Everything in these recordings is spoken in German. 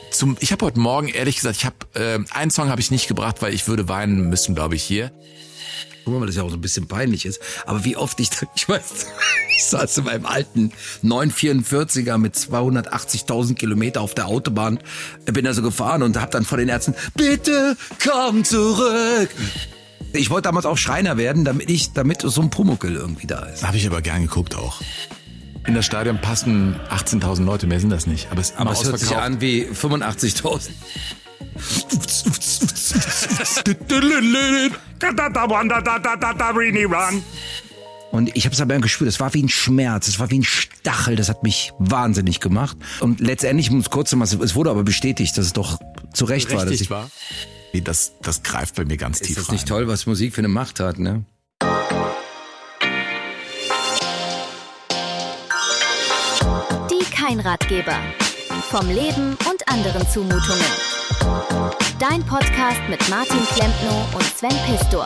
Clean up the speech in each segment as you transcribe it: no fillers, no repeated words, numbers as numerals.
Ich habe heute Morgen, ehrlich gesagt, einen Song habe ich nicht gebracht, weil ich würde weinen müssen, glaube ich, hier. Guck mal, weil das ja auch so ein bisschen peinlich ist. Aber wie oft ich weiß, ich saß in meinem alten 944er mit 280.000 Kilometer auf der Autobahn, bin da so gefahren und hab dann von den Ärzten, bitte komm zurück. Ich wollte damals auch Schreiner werden, damit so ein Pumuckl irgendwie da ist. Habe ich aber gern geguckt auch. In das Stadion passen 18.000 Leute, mehr sind das nicht. Aber es hört sich an wie 85.000. Und ich habe es aber gespürt, es war wie ein Schmerz, es war wie ein Stachel, das hat mich wahnsinnig gemacht. Und letztendlich, es wurde aber bestätigt, dass es doch zu Recht war. Das greift bei mir ganz tief rein. Ist das nicht toll, was Musik für eine Macht hat, ne? Die Kein-Ratgeber. Vom Leben und anderen Zumutungen. Dein Podcast mit Martin Klempno und Sven Pistor.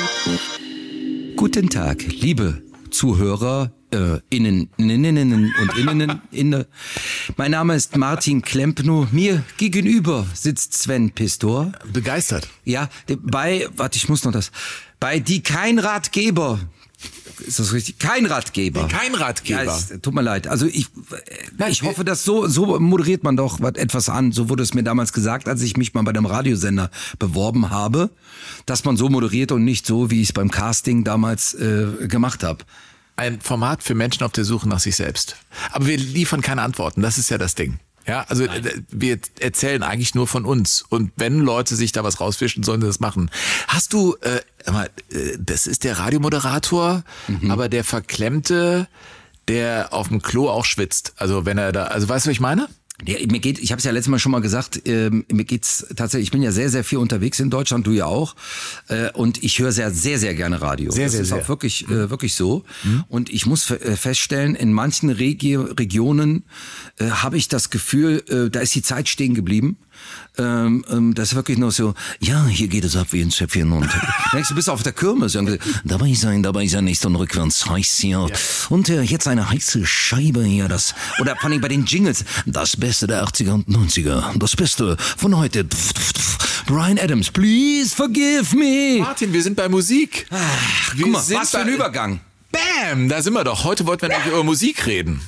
Guten Tag, liebe Zuhörer, Innen und Innen. Mein Name ist Martin Klempno. Mir gegenüber sitzt Sven Pistor. Begeistert. Ja, bei die Kein-Ratgeber. Ist das richtig? Kein Ratgeber. Kein Ratgeber. Ja, tut mir leid. Also ich hoffe, dass so moderiert man doch etwas an. So wurde es mir damals gesagt, als ich mich mal bei einem Radiosender beworben habe, dass man so moderiert und nicht so, wie ich es beim Casting damals gemacht habe. Ein Format für Menschen auf der Suche nach sich selbst. Aber wir liefern keine Antworten. Das ist ja das Ding. Ja, also wir erzählen eigentlich nur von uns. Und wenn Leute sich da was rausfischen, sollen sie das machen. Hast du, das ist der Radiomoderator, aber der Verklemmte, der auf dem Klo auch schwitzt. Also weißt du, was ich meine? Ja, ich habe es ja letztes Mal schon mal gesagt, mir geht's tatsächlich, ich bin ja sehr, sehr viel unterwegs in Deutschland, du ja auch, und ich höre sehr, sehr, sehr gerne Radio. Das ist auch wirklich so. Und ich muss feststellen, in manchen Regionen habe ich das Gefühl, da ist die Zeit stehen geblieben. Das ist wirklich nur so, ja, hier geht es ab wie ein Schäppchen und du bist auf der Kirmes und dabei sein, nicht und rückwärts heiß hier. Ja. Und jetzt eine heiße Scheibe hier, oder vor allem bei den Jingles, das Beste der 80er und 90er, das Beste von heute. Bryan Adams, please forgive me. Martin, wir sind bei Musik. Guck mal, was für ein Übergang. Bam, da sind wir doch. Heute wollten wir nämlich über Musik reden.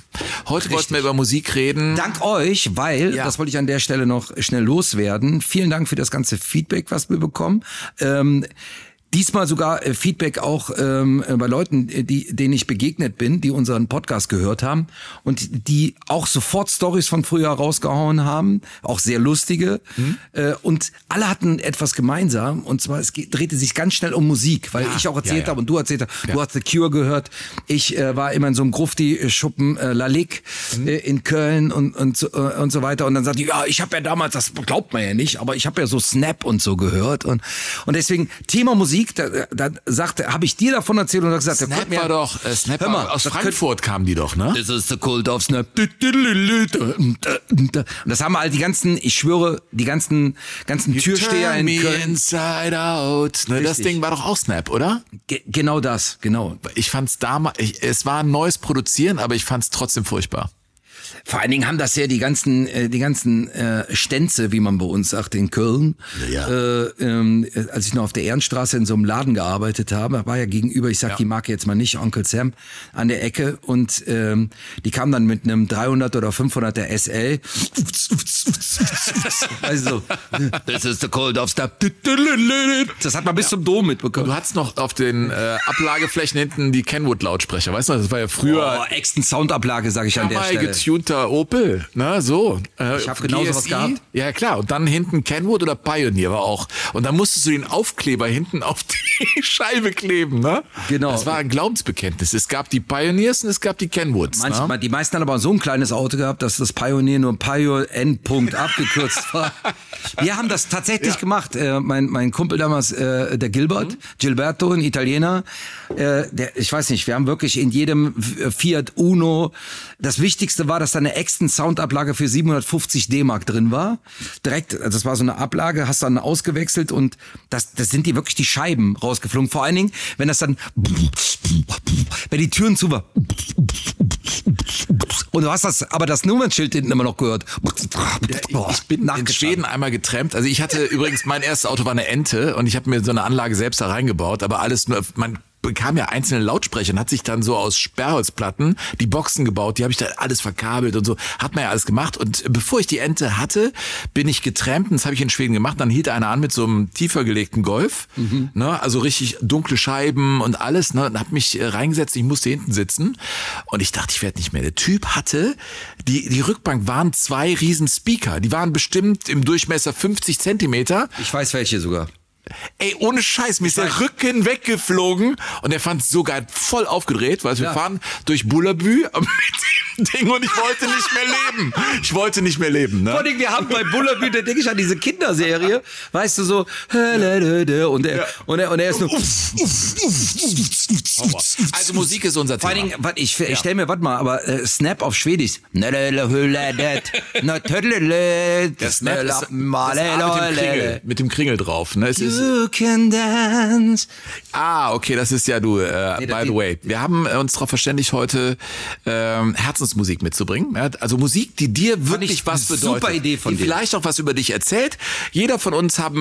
Dank euch, weil, das wollte ich an der Stelle noch schnell loswerden. Vielen Dank für das ganze Feedback, was wir bekommen. Diesmal sogar Feedback auch bei Leuten, denen ich begegnet bin, die unseren Podcast gehört haben und die auch sofort Storys von früher rausgehauen haben, auch sehr lustige. Und alle hatten etwas gemeinsam, und zwar es drehte sich ganz schnell um Musik, weil ich auch erzählt habe und du erzählt hast, du hast The Cure gehört. Ich war immer in so einem Grufti-Schuppen La Ligue in Köln und so weiter. Und dann sagte ich, ja, ich habe ja damals, das glaubt man ja nicht, aber ich habe ja so Snap und so gehört. Und deswegen Thema Musik, da habe ich dir davon erzählt und gesagt, Snap war doch, Snap war, aus Frankfurt kamen die doch, ne? Das ist the Cult of Snap. Und das haben all die ganzen Türsteher in Köln. Inside out. Ne, das Ding war doch auch Snap, oder? Genau das, genau. Ich fand's damals, es war ein neues Produzieren, aber ich fand's trotzdem furchtbar. Vor allen Dingen haben das ja die ganzen Stänze, wie man bei uns sagt, in Köln. Ja. Als ich noch auf der Ehrenstraße in so einem Laden gearbeitet habe, war ja gegenüber, ich sag die Marke jetzt mal nicht, Onkel Sam an der Ecke, und die kamen dann mit einem 300 oder 500er SL. Also, this is the cold of stuff. Das hat man bis zum Dom mitbekommen. Du hattest noch auf den Ablageflächen hinten die Kenwood-Lautsprecher, weißt du? Das war ja früher... Exten Soundablage, sage ich an der Stelle. Getunter Opel, ne, so. Ich habe genau sowas gehabt. Ja, klar. Und dann hinten Kenwood oder Pioneer war auch. Und dann musstest du den Aufkleber hinten auf die Scheibe kleben, ne? Genau. Das war ein Glaubensbekenntnis. Es gab die Pioneers und es gab die Kenwoods. Manchmal, die meisten haben aber so ein kleines Auto gehabt, dass das Pioneer nur Pio N. abgekürzt war. Wir haben das tatsächlich gemacht. Mein Kumpel damals, der Gilberto, ein Italiener, ich weiß nicht, wir haben wirklich in jedem Fiat Uno, das Wichtigste war, dass da eine Exten Soundablage für 750 D-Mark drin war. Direkt, das war so eine Ablage, hast dann ausgewechselt und das sind die wirklich die Scheiben rausgeflogen. Vor allen Dingen, wenn das dann, wenn die Türen zu war, Und du hast das Nummernschild hinten immer noch gehört. Ich bin in Schweden einmal getrampt. Also ich hatte übrigens, mein erstes Auto war eine Ente und ich habe mir so eine Anlage selbst da reingebaut, aber alles nur, man bekam ja einzelne Lautsprecher und hat sich dann so aus Sperrholzplatten die Boxen gebaut, die habe ich da alles verkabelt und so, hat man ja alles gemacht. Und bevor ich die Ente hatte, bin ich getrampt, das habe ich in Schweden gemacht, dann hielt einer an mit so einem tiefer gelegten Golf, ne, also richtig dunkle Scheiben und alles, ne, und habe mich reingesetzt, ich musste hinten sitzen und ich dachte, ich werde nicht mehr. Der Typ hatte, die Rückbank waren 2 riesen Speaker, die waren bestimmt im Durchmesser 50 Zentimeter. Ich weiß welche sogar. Ey, ohne Scheiß, mir ist der Rücken weggeflogen und er fand es so geil, voll aufgedreht, weil wir fahren durch Bullabü mit dem Ding und ich wollte nicht mehr leben. Ne? Vor allem, wir haben bei Bullabü, da denke ich an diese Kinderserie, weißt du, so und er ist nur also Musik ist unser Thema. Vor allen Dingen, ich stell mir, warte mal, aber Snap auf Schwedisch. Der Snap ist mit dem Kringel drauf. Ne? Es ist You can dance. Okay, das ist ja du, by the way. Wir haben uns darauf verständigt, heute Herzensmusik mitzubringen. Ja? Also Musik, die dir wirklich was bedeutet. Super Idee von dir. Vielleicht auch was über dich erzählt. Jeder von uns hat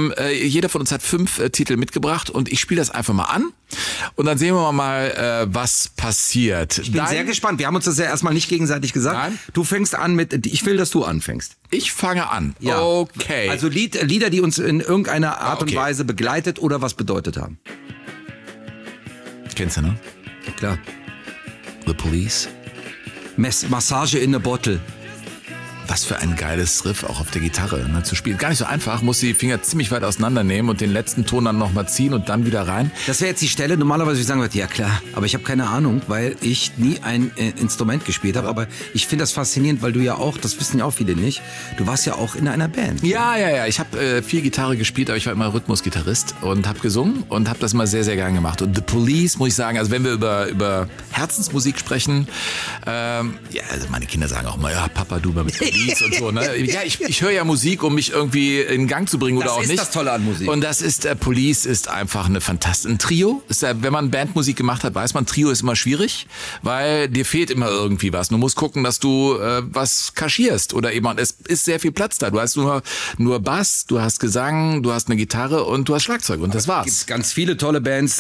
5 Titel mitgebracht und ich spiele das einfach mal an. Und dann sehen wir mal, was passiert. Ich bin sehr gespannt. Wir haben uns das ja erstmal nicht gegenseitig gesagt. Nein. Du fängst an mit, ich will, dass du anfängst. Ich fange an. Ja. Okay. Also Lieder, die uns in irgendeiner Art und Weise begleitet oder was bedeutet haben. Kennst du, ne? Klar. The Police. Massage in a Bottle. Was für ein geiles Riff auch auf der Gitarre, ne, zu spielen. Gar nicht so einfach, muss die Finger ziemlich weit auseinandernehmen und den letzten Ton dann nochmal ziehen und dann wieder rein. Das wäre jetzt die Stelle, normalerweise ich sagen würde, ja klar, aber ich habe keine Ahnung, weil ich nie ein Instrument gespielt habe, aber ich finde das faszinierend, weil du ja auch, das wissen ja auch viele nicht, du warst ja auch in einer Band. Ja, ich habe viel Gitarre gespielt, aber ich war immer Rhythmusgitarrist und habe gesungen und habe das immer sehr, sehr gern gemacht. Und The Police, muss ich sagen, also wenn wir über Herzensmusik sprechen, also meine Kinder sagen auch immer, ja, Papa, du mal mit Police und so, ne? Ja, ich höre ja Musik, um mich irgendwie in Gang zu bringen oder auch nicht. Das ist das Tolle an Musik. Und das ist, Police ist einfach eine fantastische, ein Trio. Ist, wenn man Bandmusik gemacht hat, weiß man, Trio ist immer schwierig, weil dir fehlt immer irgendwie was. Du musst gucken, dass du was kaschierst oder eben, es ist sehr viel Platz da. Du hast nur Bass, du hast Gesang, du hast eine Gitarre und du hast Schlagzeug und das war's. Es gibt ganz viele tolle Bands,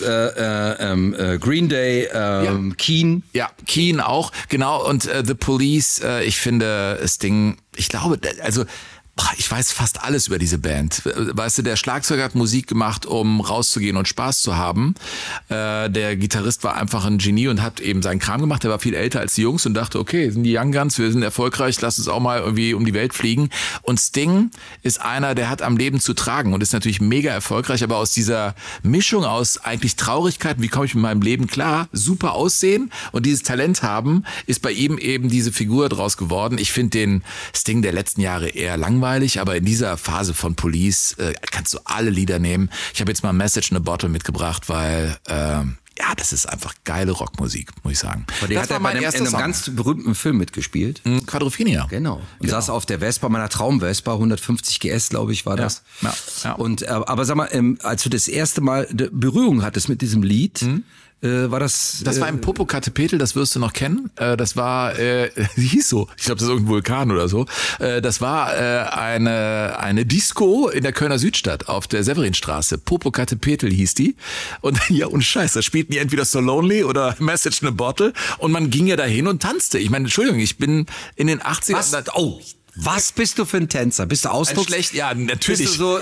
Green Day, Keane. Ja, Keane auch, genau. Und The Police, ich finde, das Ding, ich glaube, also ich weiß fast alles über diese Band. Weißt du, der Schlagzeuger hat Musik gemacht, um rauszugehen und Spaß zu haben. Der Gitarrist war einfach ein Genie und hat eben seinen Kram gemacht. Der war viel älter als die Jungs und dachte, okay, sind die Young Guns, wir sind erfolgreich, lass uns auch mal irgendwie um die Welt fliegen. Und Sting ist einer, der hat am Leben zu tragen und ist natürlich mega erfolgreich, aber aus dieser Mischung aus eigentlich Traurigkeit, wie komme ich mit meinem Leben klar, super aussehen und dieses Talent haben, ist bei ihm eben diese Figur draus geworden. Ich finde den Sting der letzten Jahre eher langweilig, aber in dieser Phase von Police kannst du alle Lieder nehmen. Ich habe jetzt mal Message in a Bottle mitgebracht, weil das ist einfach geile Rockmusik, muss ich sagen. Aber der hat ja bei einem ganz berühmten Film mitgespielt. Quadrophenia. Genau. Und saß auf der Vespa, meiner Traum-Vespa, 150 GS, glaube ich, war das. Ja. Und aber sag mal, als du das erste Mal Berührung hattest mit diesem Lied, war das... Das war im Popocatépetl, das wirst du noch kennen. Das war, hieß so, ich glaube, das ist irgendein Vulkan oder so. Das war eine Disco in der Kölner Südstadt auf der Severinstraße. Popocatépetl hieß die. Und ja, und Scheiß, da spielten die entweder So Lonely oder Message in a Bottle. Und man ging ja dahin und tanzte. Ich meine, Entschuldigung, ich bin in den 80ern... Was bist du für ein Tänzer? Bist du Schlecht, ja, natürlich. Bist du so,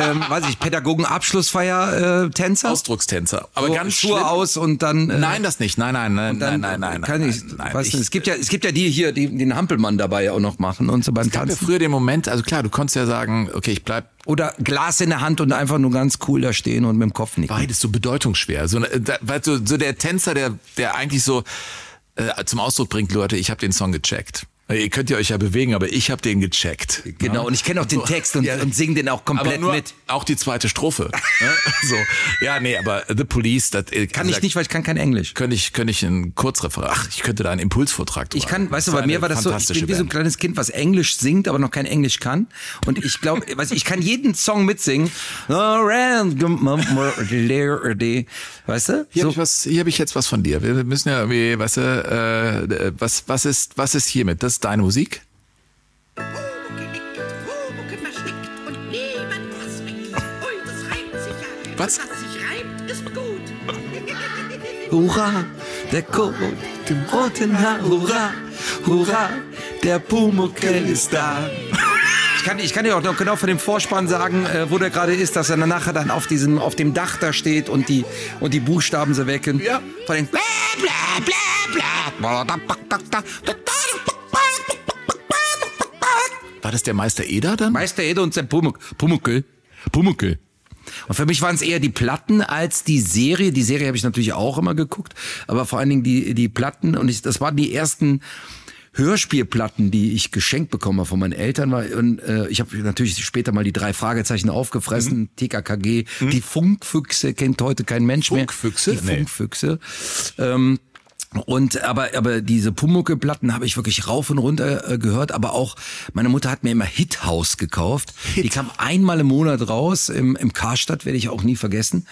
Pädagogen-Abschlussfeier-Tänzer? Ausdruckstänzer. Aber so, ganz Schuhe schlimm. Aus und dann... Nein, das nicht. Nein. Es gibt ja die hier, die den Hampelmann dabei auch noch machen und so beim Tanzen. Es gab ja früher den Moment, also klar, du konntest ja sagen, okay, ich bleib... Oder Glas in der Hand und einfach nur ganz cool da stehen und mit dem Kopf nicken. Beides so bedeutungsschwer. So der Tänzer, der eigentlich so zum Ausdruck bringt, Leute, ich habe den Song gecheckt. Ihr könnt ja euch ja bewegen, aber ich habe den gecheckt. Genau, und ich kenne auch den Text und singe den auch komplett mit. Auch die zweite Strophe. So. Ja, nee, aber The Police, das kann ich nicht, weil ich kann kein Englisch. Könnte ich ein Kurzreferat. Ach, ich könnte da einen Impulsvortrag drüber. Ich kann, weißt du, bei mir war das so, ich bin wie so ein kleines Kind, was Englisch singt, aber noch kein Englisch kann. Und ich glaube, ich kann jeden Song mitsingen. Weißt du? Hier habe ich jetzt was von dir. Wir müssen ja irgendwie, weißt du, was ist hiermit? Das ist deine Musik? Was? Was sich reimt, ist gut. Hurra, der Code im roten Haar, hurra, hurra, der Pumuckl ist da. Ich kann dir auch noch genau von dem Vorspann sagen, wo der gerade ist, dass er dann nachher dann auf dem Dach da steht und die Buchstaben so wecken. Ja. Von den bla bla bla bla. War das der Meister Eder dann? Meister Eder und sein Pumuckl. Und für mich waren es eher die Platten als die Serie. Die Serie habe ich natürlich auch immer geguckt, aber vor allen Dingen die Platten. Und das waren die ersten Hörspielplatten, die ich geschenkt bekommen habe von meinen Eltern. Und ich habe natürlich später mal die 3 Fragezeichen aufgefressen, TKKG, die Funkfüchse kennt heute kein Mensch mehr. Funkfüchse? Die Funkfüchse. Aber diese Pumuckl-Platten habe ich wirklich rauf und runter gehört, aber auch meine Mutter hat mir immer Hithaus gekauft. Die kam einmal im Monat raus im Karstadt, werde ich auch nie vergessen,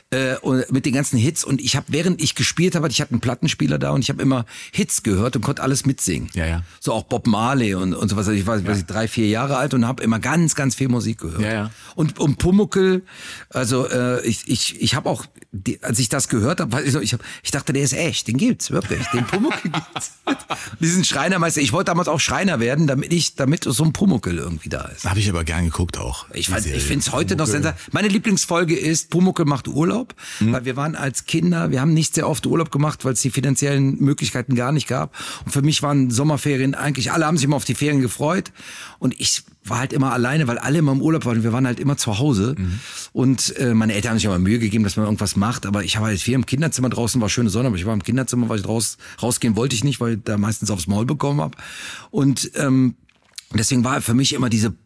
und mit den ganzen Hits. Und ich habe, während ich gespielt habe, ich hatte einen Plattenspieler da und ich habe immer Hits gehört und konnte alles mitsingen. Ja. So auch Bob Marley und sowas. Ich war 3-4 Jahre alt und habe immer ganz, ganz viel Musik gehört. Ja. Und Pumuckl, also ich habe auch, als ich das gehört habe, ich dachte, der ist echt, den gibt's wirklich, den Pumuckl gibt's. Diesen Schreinermeister, ich wollte damals auch Schreiner werden, damit so ein Pumuckl irgendwie da ist. Habe ich aber gern geguckt auch. Ich finde es heute noch sensationell. Meine Lieblingsfolge ist Pumuckl macht Urlaub, weil wir waren als Kinder, wir haben nicht sehr oft Urlaub gemacht, weil es die finanziellen Möglichkeiten gar nicht gab. Und für mich waren Sommerferien eigentlich, alle haben sich immer auf die Ferien gefreut und ich war halt immer alleine, weil alle immer im Urlaub waren. Wir waren halt immer zu Hause. Und meine Eltern haben sich immer Mühe gegeben, dass man irgendwas macht. Aber ich habe halt viel im Kinderzimmer draußen, war schöne Sonne, aber ich war im Kinderzimmer, weil ich rausgehen wollte ich nicht, weil ich da meistens aufs Maul bekommen habe. Und deswegen war für mich immer diese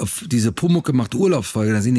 Pumuckl macht Urlaubsfolge, da sind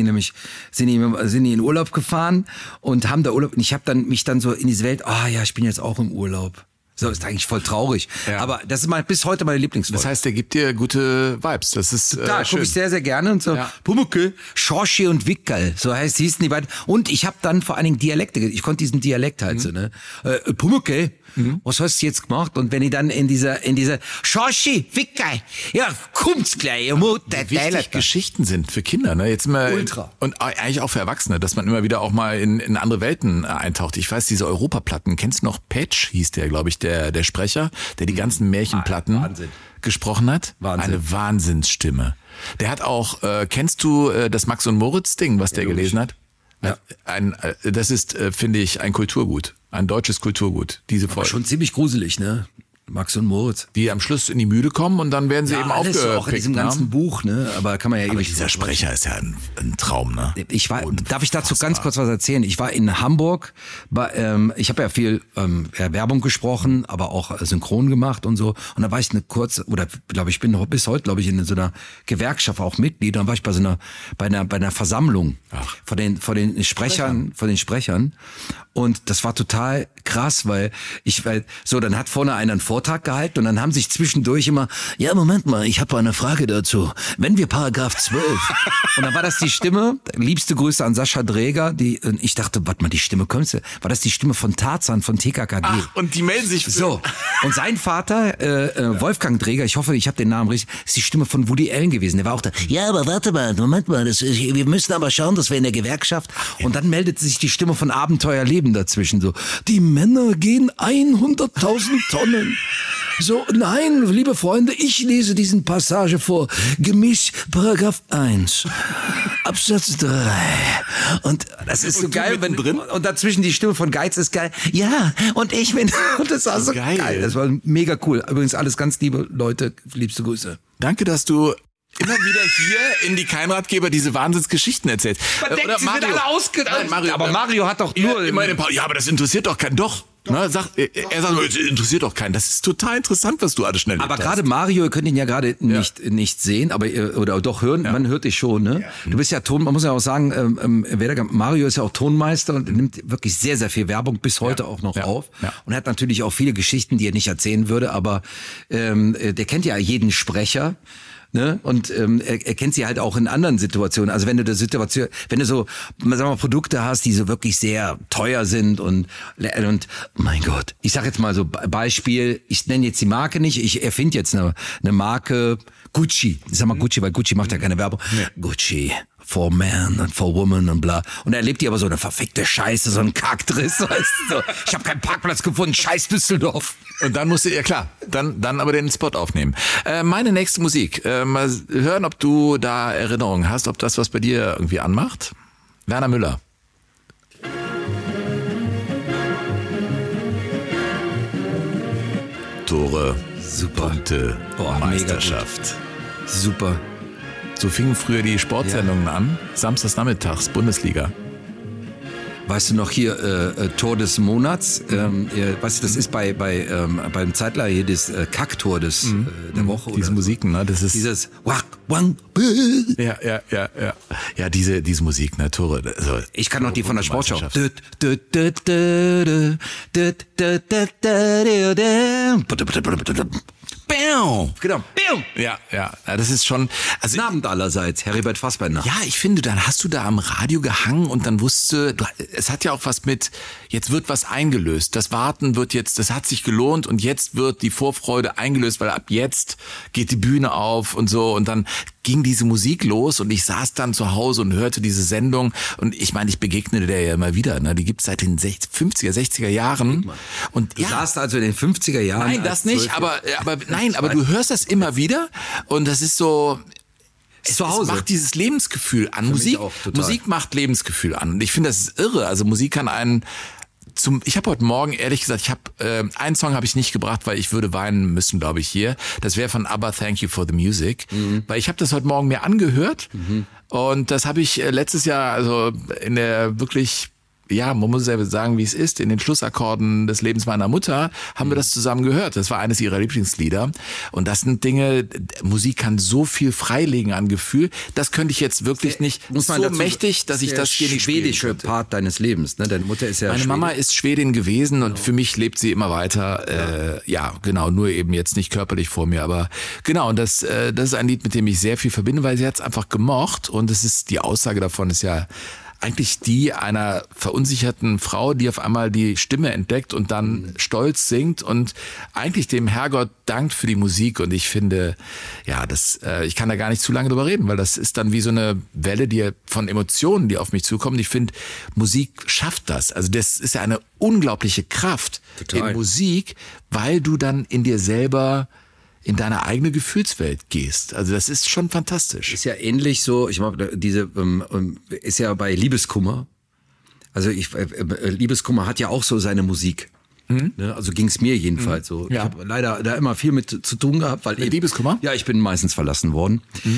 die in Urlaub gefahren und haben da Urlaub. Und ich habe mich dann so in diese Welt, ich bin jetzt auch im Urlaub. So, ist eigentlich voll traurig. Ja. Aber das ist bis heute meine Lieblingsfolge. Das heißt, der gibt dir gute Vibes. Das ist da gucke ich sehr, sehr gerne. Und so, Pumuckl, Schorschi und Wickerl, so hießen die beiden. Und ich habe dann vor allen Dingen Dialekte, ich konnte diesen Dialekt halt so, ne? Pumuckl, was hast du jetzt gemacht? Und wenn ich dann in dieser Schorschi, Wickerl, ja, kommt's gleich, ihr Mutter. Wie wichtig Geschichten sind für Kinder, ne? Jetzt immer Ultra. Und eigentlich auch für Erwachsene, dass man immer wieder auch mal in andere Welten eintaucht. Ich weiß, diese Europaplatten, kennst du noch? Patch hieß der, glaube ich, der Sprecher, der die ganzen Märchenplatten gesprochen hat. Wahnsinn. Eine Wahnsinnsstimme. Der hat auch, kennst du das Max und Moritz Ding, was der gelesen hat? Ja. Das ist, finde ich, ein Kulturgut. Ein deutsches Kulturgut. Diese Folge. Schon ziemlich gruselig, ne? Max und Moritz. Die am Schluss in die Mühle kommen und dann werden sie eben alles aufgepickt. Auch in diesem ganzen Buch, ne? Aber kann man ja ewig. Dieser Sprecher ist ja ein Traum, ne? Darf ich dazu ganz kurz was erzählen? Ich war in Hamburg, ich habe ja viel Werbung gesprochen, aber auch synchron gemacht und so. Und da war ich ich bin bis heute, glaube ich, in so einer Gewerkschaft auch Mitglied. Dann war ich bei einer Versammlung von den Sprechern. Und das war total krass, weil dann hat vorne einer einen Vortrag gehalten und dann haben sich zwischendurch immer, ja, Moment mal, ich habe eine Frage dazu. Wenn wir Paragraph 12. Und dann war das die Stimme, liebste Grüße an Sascha Dräger, ich dachte, warte mal, die Stimme kommst du? War das die Stimme von Tarzan von TKKG? Ach, und die melden sich. So. Und sein Vater, Wolfgang Dräger, ich hoffe, ich habe den Namen richtig, ist die Stimme von Woody Allen gewesen. Der war auch da. Ja, aber warte mal, Moment mal, wir müssen aber schauen, dass wir in der Gewerkschaft. Und dann meldet sich die Stimme von Abenteuerleben dazwischen so. Die Männer gehen 100.000 Tonnen. So, nein, liebe Freunde, ich lese diesen Passage vor. Gemäß Paragraph 1, Absatz 3. Und das ist so geil, und dazwischen die Stimme von Geiz ist geil. Ja, und ich bin, und das war so geil. Das war mega cool. Übrigens alles ganz liebe Leute, liebste Grüße. Danke, dass du immer wieder hier in die Kein-Ratgeber diese Wahnsinnsgeschichten erzählt. Man denkt, sie sind alle ausgedacht. Mario, aber Mario hat doch nur... Ja, aber das interessiert doch keinen. Doch. Er sagt, es interessiert doch keinen. Das ist total interessant, was du alles schnell Aber gerade Mario, ihr könnt ihn ja gerade nicht sehen, aber oder doch hören, man hört dich schon, ne? Ja. Du bist ja man muss ja auch sagen, Mario ist ja auch Tonmeister und nimmt wirklich sehr, sehr viel Werbung bis heute auch noch auf. Ja. Und hat natürlich auch viele Geschichten, die er nicht erzählen würde, aber der kennt ja jeden Sprecher. Ne? Und er kennt sie halt auch in anderen Situationen. Also wenn du so, sagen wir mal, Produkte hast, die so wirklich sehr teuer sind und mein Gott, ich sag jetzt mal so Beispiel, ich nenne jetzt die Marke nicht, ich erfinde jetzt eine Marke Gucci. Ich sag mal Gucci, weil Gucci macht ja keine Werbung. Nee. Gucci. For man and for woman und bla. Und er erlebt die aber so eine verfickte Scheiße, so ein Kackdriss, weißt du, so. Ich habe keinen Parkplatz gefunden, scheiß Düsseldorf. Und dann musst du, ja klar, dann aber den Spot aufnehmen. Meine nächste Musik, mal hören, ob du da Erinnerungen hast, ob das was bei dir irgendwie anmacht. Werner Müller. Tore, super. Punkte, Meisterschaft. Super. So fingen früher die Sportsendungen an, samstags nachmittags, Bundesliga. Weißt du noch hier, Tor des Monats, weißt du, das ist beim Zeitler hier das Kacktor der Woche. Diese Musiken, ne, das ist... Dieses Ja, diese Musik, ne, Tore. Also, ich kann noch die von der Sportschau. Genau. Ja, das ist schon... Also, Abend allerseits, Heribert Fassbender. Ja, ich finde, dann hast du da am Radio gehangen und dann es hat ja auch was mit, jetzt wird was eingelöst. Das Warten wird jetzt, das hat sich gelohnt und jetzt wird die Vorfreude eingelöst, weil ab jetzt geht die Bühne auf und so und dann ging diese Musik los und ich saß dann zu Hause und hörte diese Sendung und ich meine, ich begegnete der ja immer wieder, ne? Die gibt's seit den 50er, 60er Jahren. Und du saßt also in den 50er Jahren. Nein, das nicht, aber du hörst das immer wieder und das ist so, es macht dieses Lebensgefühl an. Musik macht Lebensgefühl an. Und ich finde, das ist irre. Also Musik kann einen ich habe heute Morgen, ehrlich gesagt, einen Song habe ich nicht gebracht, weil ich würde weinen müssen, glaube ich, hier. Das wäre von ABBA, Thank You for the Music. Weil ich habe das heute Morgen mir angehört und das habe ich letztes Jahr, also in der wirklich... Ja, man muss ja sagen, wie es ist. In den Schlussakkorden des Lebens meiner Mutter haben wir das zusammen gehört. Das war eines ihrer Lieblingslieder. Und das sind Dinge, Musik kann so viel freilegen an Gefühl. Das könnte ich jetzt wirklich nicht so mächtig, dass ich das hier nicht spielen schwedische könnte. Part deines Lebens, ne? Deine Mutter ist ja Meine Mama ist Schwedin gewesen und für mich lebt sie immer weiter. Ja, genau, nur eben jetzt nicht körperlich vor mir. Aber genau, und das ist ein Lied, mit dem ich sehr viel verbinde, weil sie hat es einfach gemocht. Und die Aussage davon ist ja eigentlich die einer verunsicherten Frau, die auf einmal die Stimme entdeckt und dann stolz singt und eigentlich dem Herrgott dankt für die Musik. Und ich finde, ja, ich kann da gar nicht zu lange drüber reden, weil das ist dann wie so eine Welle von Emotionen, die auf mich zukommen. Ich finde, Musik schafft das. Also das ist ja eine unglaubliche Kraft in Musik, weil du dann in dir selber in deine eigene Gefühlswelt gehst. Also das ist schon fantastisch. Ist ja ähnlich so, ich meine, ist ja bei Liebeskummer. Also Liebeskummer hat ja auch so seine Musik. Ne? Also ging's mir jedenfalls so. Ja. Ich habe leider da immer viel mit zu tun gehabt, weil mit Liebeskummer? Ja, ich bin meistens verlassen worden.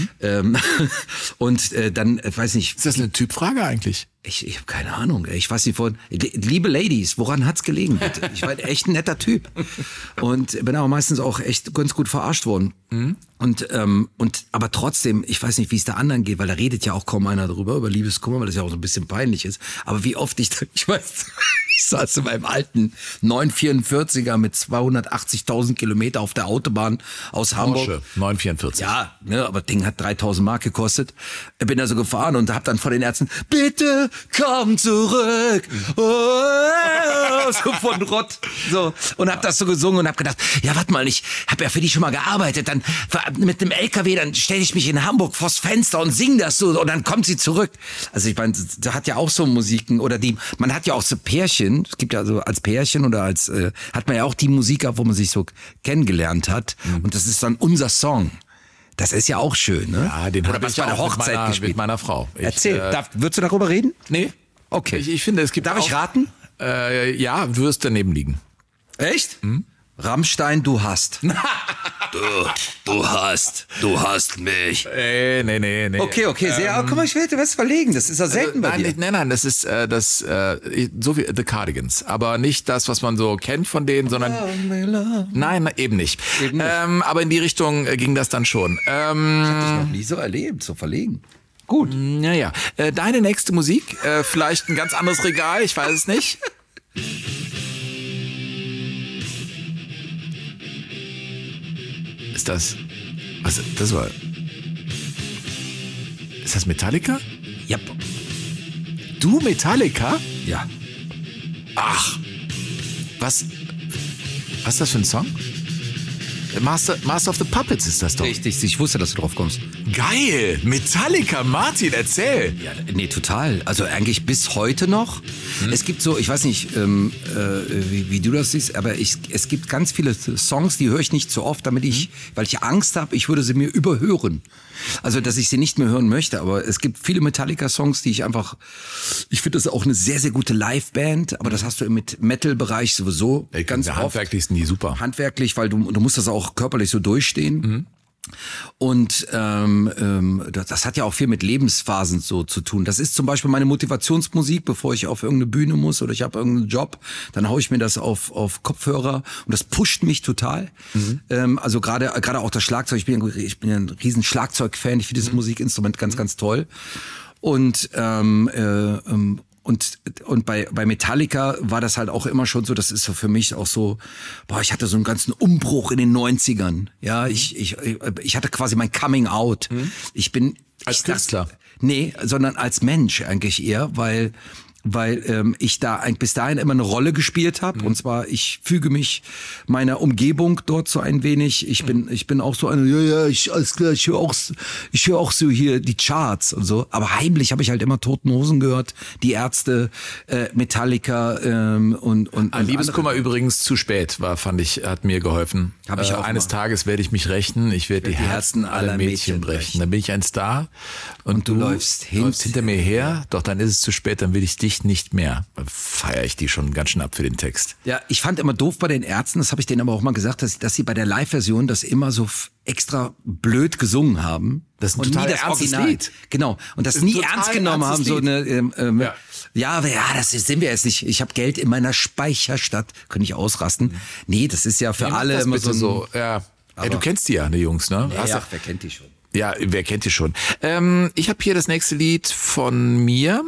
Und dann, weiß nicht. Ist das eine Typfrage eigentlich? Ich habe keine Ahnung. Ich weiß nicht liebe Ladies, woran hat's gelegen, bitte? Ich war echt ein netter Typ und bin aber meistens auch echt ganz gut verarscht worden. Und aber trotzdem, ich weiß nicht, wie es da anderen geht, weil da redet ja auch kaum einer drüber über Liebeskummer, weil das ja auch so ein bisschen peinlich ist. Aber wie oft ich weiß, ich saß in meinem alten 944er mit 280.000 Kilometer auf der Autobahn aus Hamburg. Porsche 944. Ja, ne, aber das Ding hat 3.000 Mark gekostet. Bin da so gefahren und hab dann vor den Ärzten, bitte komm zurück. Oh, so von Rott. So. Und hab das so gesungen und hab gedacht, ja, warte mal, ich hab ja für die schon mal gearbeitet. Dann mit dem LKW, dann stelle ich mich in Hamburg vors Fenster und sing das so und dann kommt sie zurück. Also ich meine, da hat ja auch so Musiken oder man hat ja auch so Pärchen. Es gibt ja so als Pärchen oder hat man ja auch die Musik gehabt, wo man sich so kennengelernt hat. Und das ist dann unser Song. Das ist ja auch schön, ne? Ja, den habe ich bei der Hochzeit gespielt mit meiner Frau. Erzähl, würdest du darüber reden? Nee. Okay. Ich finde, es gibt Darf ich raten? Ja, du wirst daneben liegen. Echt? Rammstein, du hast. Du hast mich. Nee. Okay, sehr. Guck mal, ich werde was verlegen. Das ist ja selten bei dir. Nein, das ist so wie The Cardigans, aber nicht das, was man so kennt von denen, sondern nein, eben nicht. Aber in die Richtung ging das dann schon. Ich habe das noch nie so erlebt, so verlegen. Gut. Naja, deine nächste Musik, vielleicht ein ganz anderes Regal, ich weiß es nicht. Ist das? Was? Das war. Ist das Metallica? Ja. Du Metallica? Ja. Ach. Was ist das für ein Song? Master of the Puppets ist das doch. Richtig, ich wusste, dass du drauf kommst. Geil! Metallica, Martin, erzähl! Ja, nee, total. Also eigentlich bis heute noch. Es gibt so, ich weiß nicht, wie du das siehst, aber es gibt ganz viele Songs, die höre ich nicht so oft, weil ich Angst habe, ich würde sie mir überhören. Also, dass ich sie nicht mehr hören möchte, aber es gibt viele Metallica-Songs, die ich finde das auch eine sehr, sehr gute Live-Band, aber das hast du im Metal-Bereich sowieso ganz oft. Handwerklich sind die super. Handwerklich, weil du musst das auch körperlich so durchstehen. Und das hat ja auch viel mit Lebensphasen so zu tun. Das ist zum Beispiel meine Motivationsmusik, bevor ich auf irgendeine Bühne muss oder ich habe irgendeinen Job, dann haue ich mir das auf Kopfhörer und das pusht mich total. Also gerade auch das Schlagzeug. Ich bin ja ein riesen Schlagzeug-Fan. Ich finde dieses Musikinstrument ganz, ganz toll. Und bei Metallica war das halt auch immer schon so, das ist so für mich auch so, ich hatte so einen ganzen Umbruch in den 90ern. Ja, ich hatte quasi mein Coming Out. Ich bin als Künstler? Nee, sondern als Mensch eigentlich eher, weil ich da bis dahin immer eine Rolle gespielt habe. Und zwar, ich füge mich meiner Umgebung dort so ein wenig. Ich bin auch so ich höre auch so hier die Charts und so. Aber heimlich habe ich halt immer Toten Hosen gehört, die Ärzte, Metallica und Ein Liebeskummer andere. Übrigens zu spät fand ich, hat mir geholfen. Hab ich auch eines Tages werde ich mich rächen, ich werde die Herzen aller Mädchen brechen. Dann bin ich ein Star und du läufst hinter mir her, doch dann ist es zu spät, dann will ich dich nicht mehr. Feiere ich die schon ganz schön ab für den Text. Ja, ich fand immer doof bei den Ärzten, das habe ich denen aber auch mal gesagt, dass sie bei der Live-Version das immer so extra blöd gesungen haben. Das ist ein total ernstes Lied. Genau. Und das nie ernst genommen haben. So eine, das sind wir jetzt nicht. Ich habe Geld in meiner Speicherstadt. Könnte ich ausrasten. Nee, das ist ja für alle immer so. Ja. Du kennst die ja, die Jungs, ne? Ja, wer kennt die schon? Ja, wer kennt die schon? Ich habe hier das nächste Lied von mir.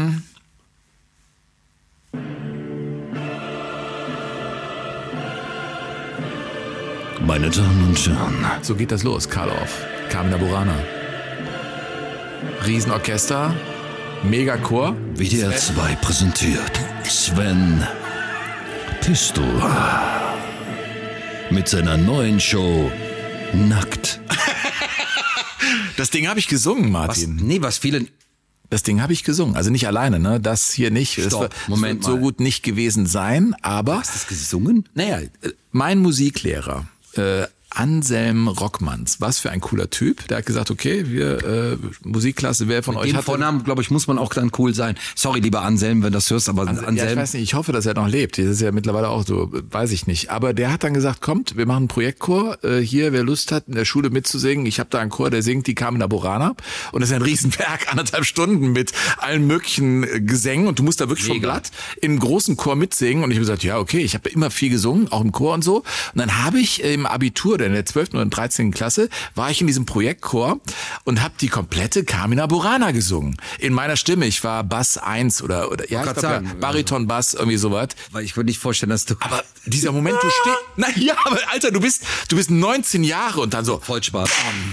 Meine Damen und Herren. So geht das los. Karloff, Carmina Burana. Riesenorchester, Megachor. WDR 2 präsentiert Sven Pisto mit seiner neuen Show Nackt. Das Ding habe ich gesungen, Martin. Was viele... Das Ding habe ich gesungen, also nicht alleine, ne? Das hier nicht. Stopp, Moment mal. So gut nicht gewesen sein, aber... Hast du das gesungen? Naja, mein Musiklehrer, Anselm Rockmanns, was für ein cooler Typ. Der hat gesagt, okay, wir Musikklasse, wer von euch hat... Vornamen, glaube ich, muss man auch dann cool sein. Sorry, lieber Anselm, wenn du das hörst, aber Anselm... Ja, ich weiß nicht, ich hoffe, dass er noch lebt. Das ist ja mittlerweile auch so, weiß ich nicht. Aber der hat dann gesagt, kommt, wir machen einen Projektchor. Hier, wer Lust hat, in der Schule mitzusingen. Ich habe da einen Chor, der singt die Carmina Burana. Und das ist ein Riesenwerk, 1,5 Stunden mit allen möglichen Gesängen. Und du musst da wirklich vom Blatt in einem großen Chor mitsingen. Und ich habe gesagt, ja, okay, ich habe immer viel gesungen, auch im Chor und so. Und dann habe ich im Abitur, in der 12. oder 13. Klasse, war ich in diesem Projektchor und habe die komplette Carmina Burana gesungen. In meiner Stimme. Ich war Bass 1 oder ja, ich glaub, Bariton, Bass, irgendwie sowas. Weil ich würde nicht vorstellen, dass du... Aber dieser Moment, du stehst... Na ja, aber Alter, du bist 19 Jahre und dann so... Voll Spaß.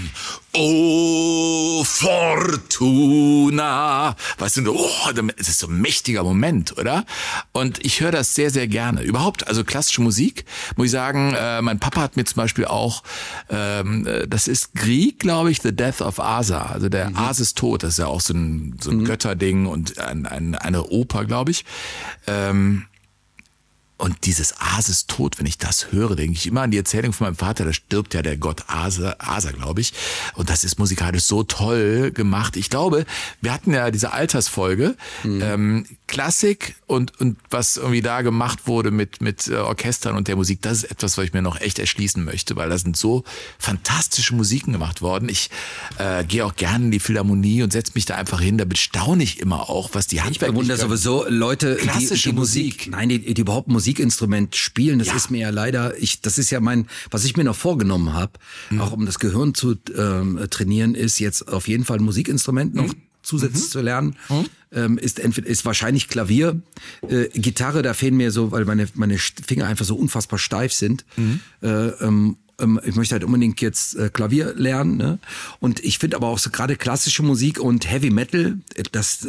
Oh, Fortuna. Weißt du, es ist so ein mächtiger Moment, oder? Und ich höre das sehr, sehr gerne. Überhaupt, also klassische Musik, muss ich sagen, mein Papa hat mir zum Beispiel auch, das ist Grieg, glaube ich, The Death of Asa. Also der Ases Tod, das ist ja auch so ein Götterding und eine Oper, glaube ich. Und dieses Ases Tod, wenn ich das höre, denke ich immer an die Erzählung von meinem Vater, da stirbt ja der Gott Asa, glaube ich. Und das ist musikalisch so toll gemacht. Ich glaube, wir hatten ja diese Altersfolge, Klassik und was irgendwie da gemacht wurde mit Orchestern und der Musik, das ist etwas, was ich mir noch echt erschließen möchte, weil da sind so fantastische Musiken gemacht worden. Ich gehe auch gerne in die Philharmonie und setze mich da einfach hin, da bestaune ich immer auch, was die Handwerker. Ich bewundere sowieso Leute, die Musik, die überhaupt Musikinstrument spielen, das ist mir ja leider, das ist ja was ich mir noch vorgenommen habe, auch um das Gehirn zu trainieren, ist jetzt auf jeden Fall ein Musikinstrument noch zusätzlich zu lernen, ist wahrscheinlich Klavier, Gitarre, da fehlen mir so, weil meine Finger einfach so unfassbar steif sind. Ich möchte halt unbedingt jetzt Klavier lernen, ne? Und ich finde aber auch so gerade klassische Musik und Heavy Metal, das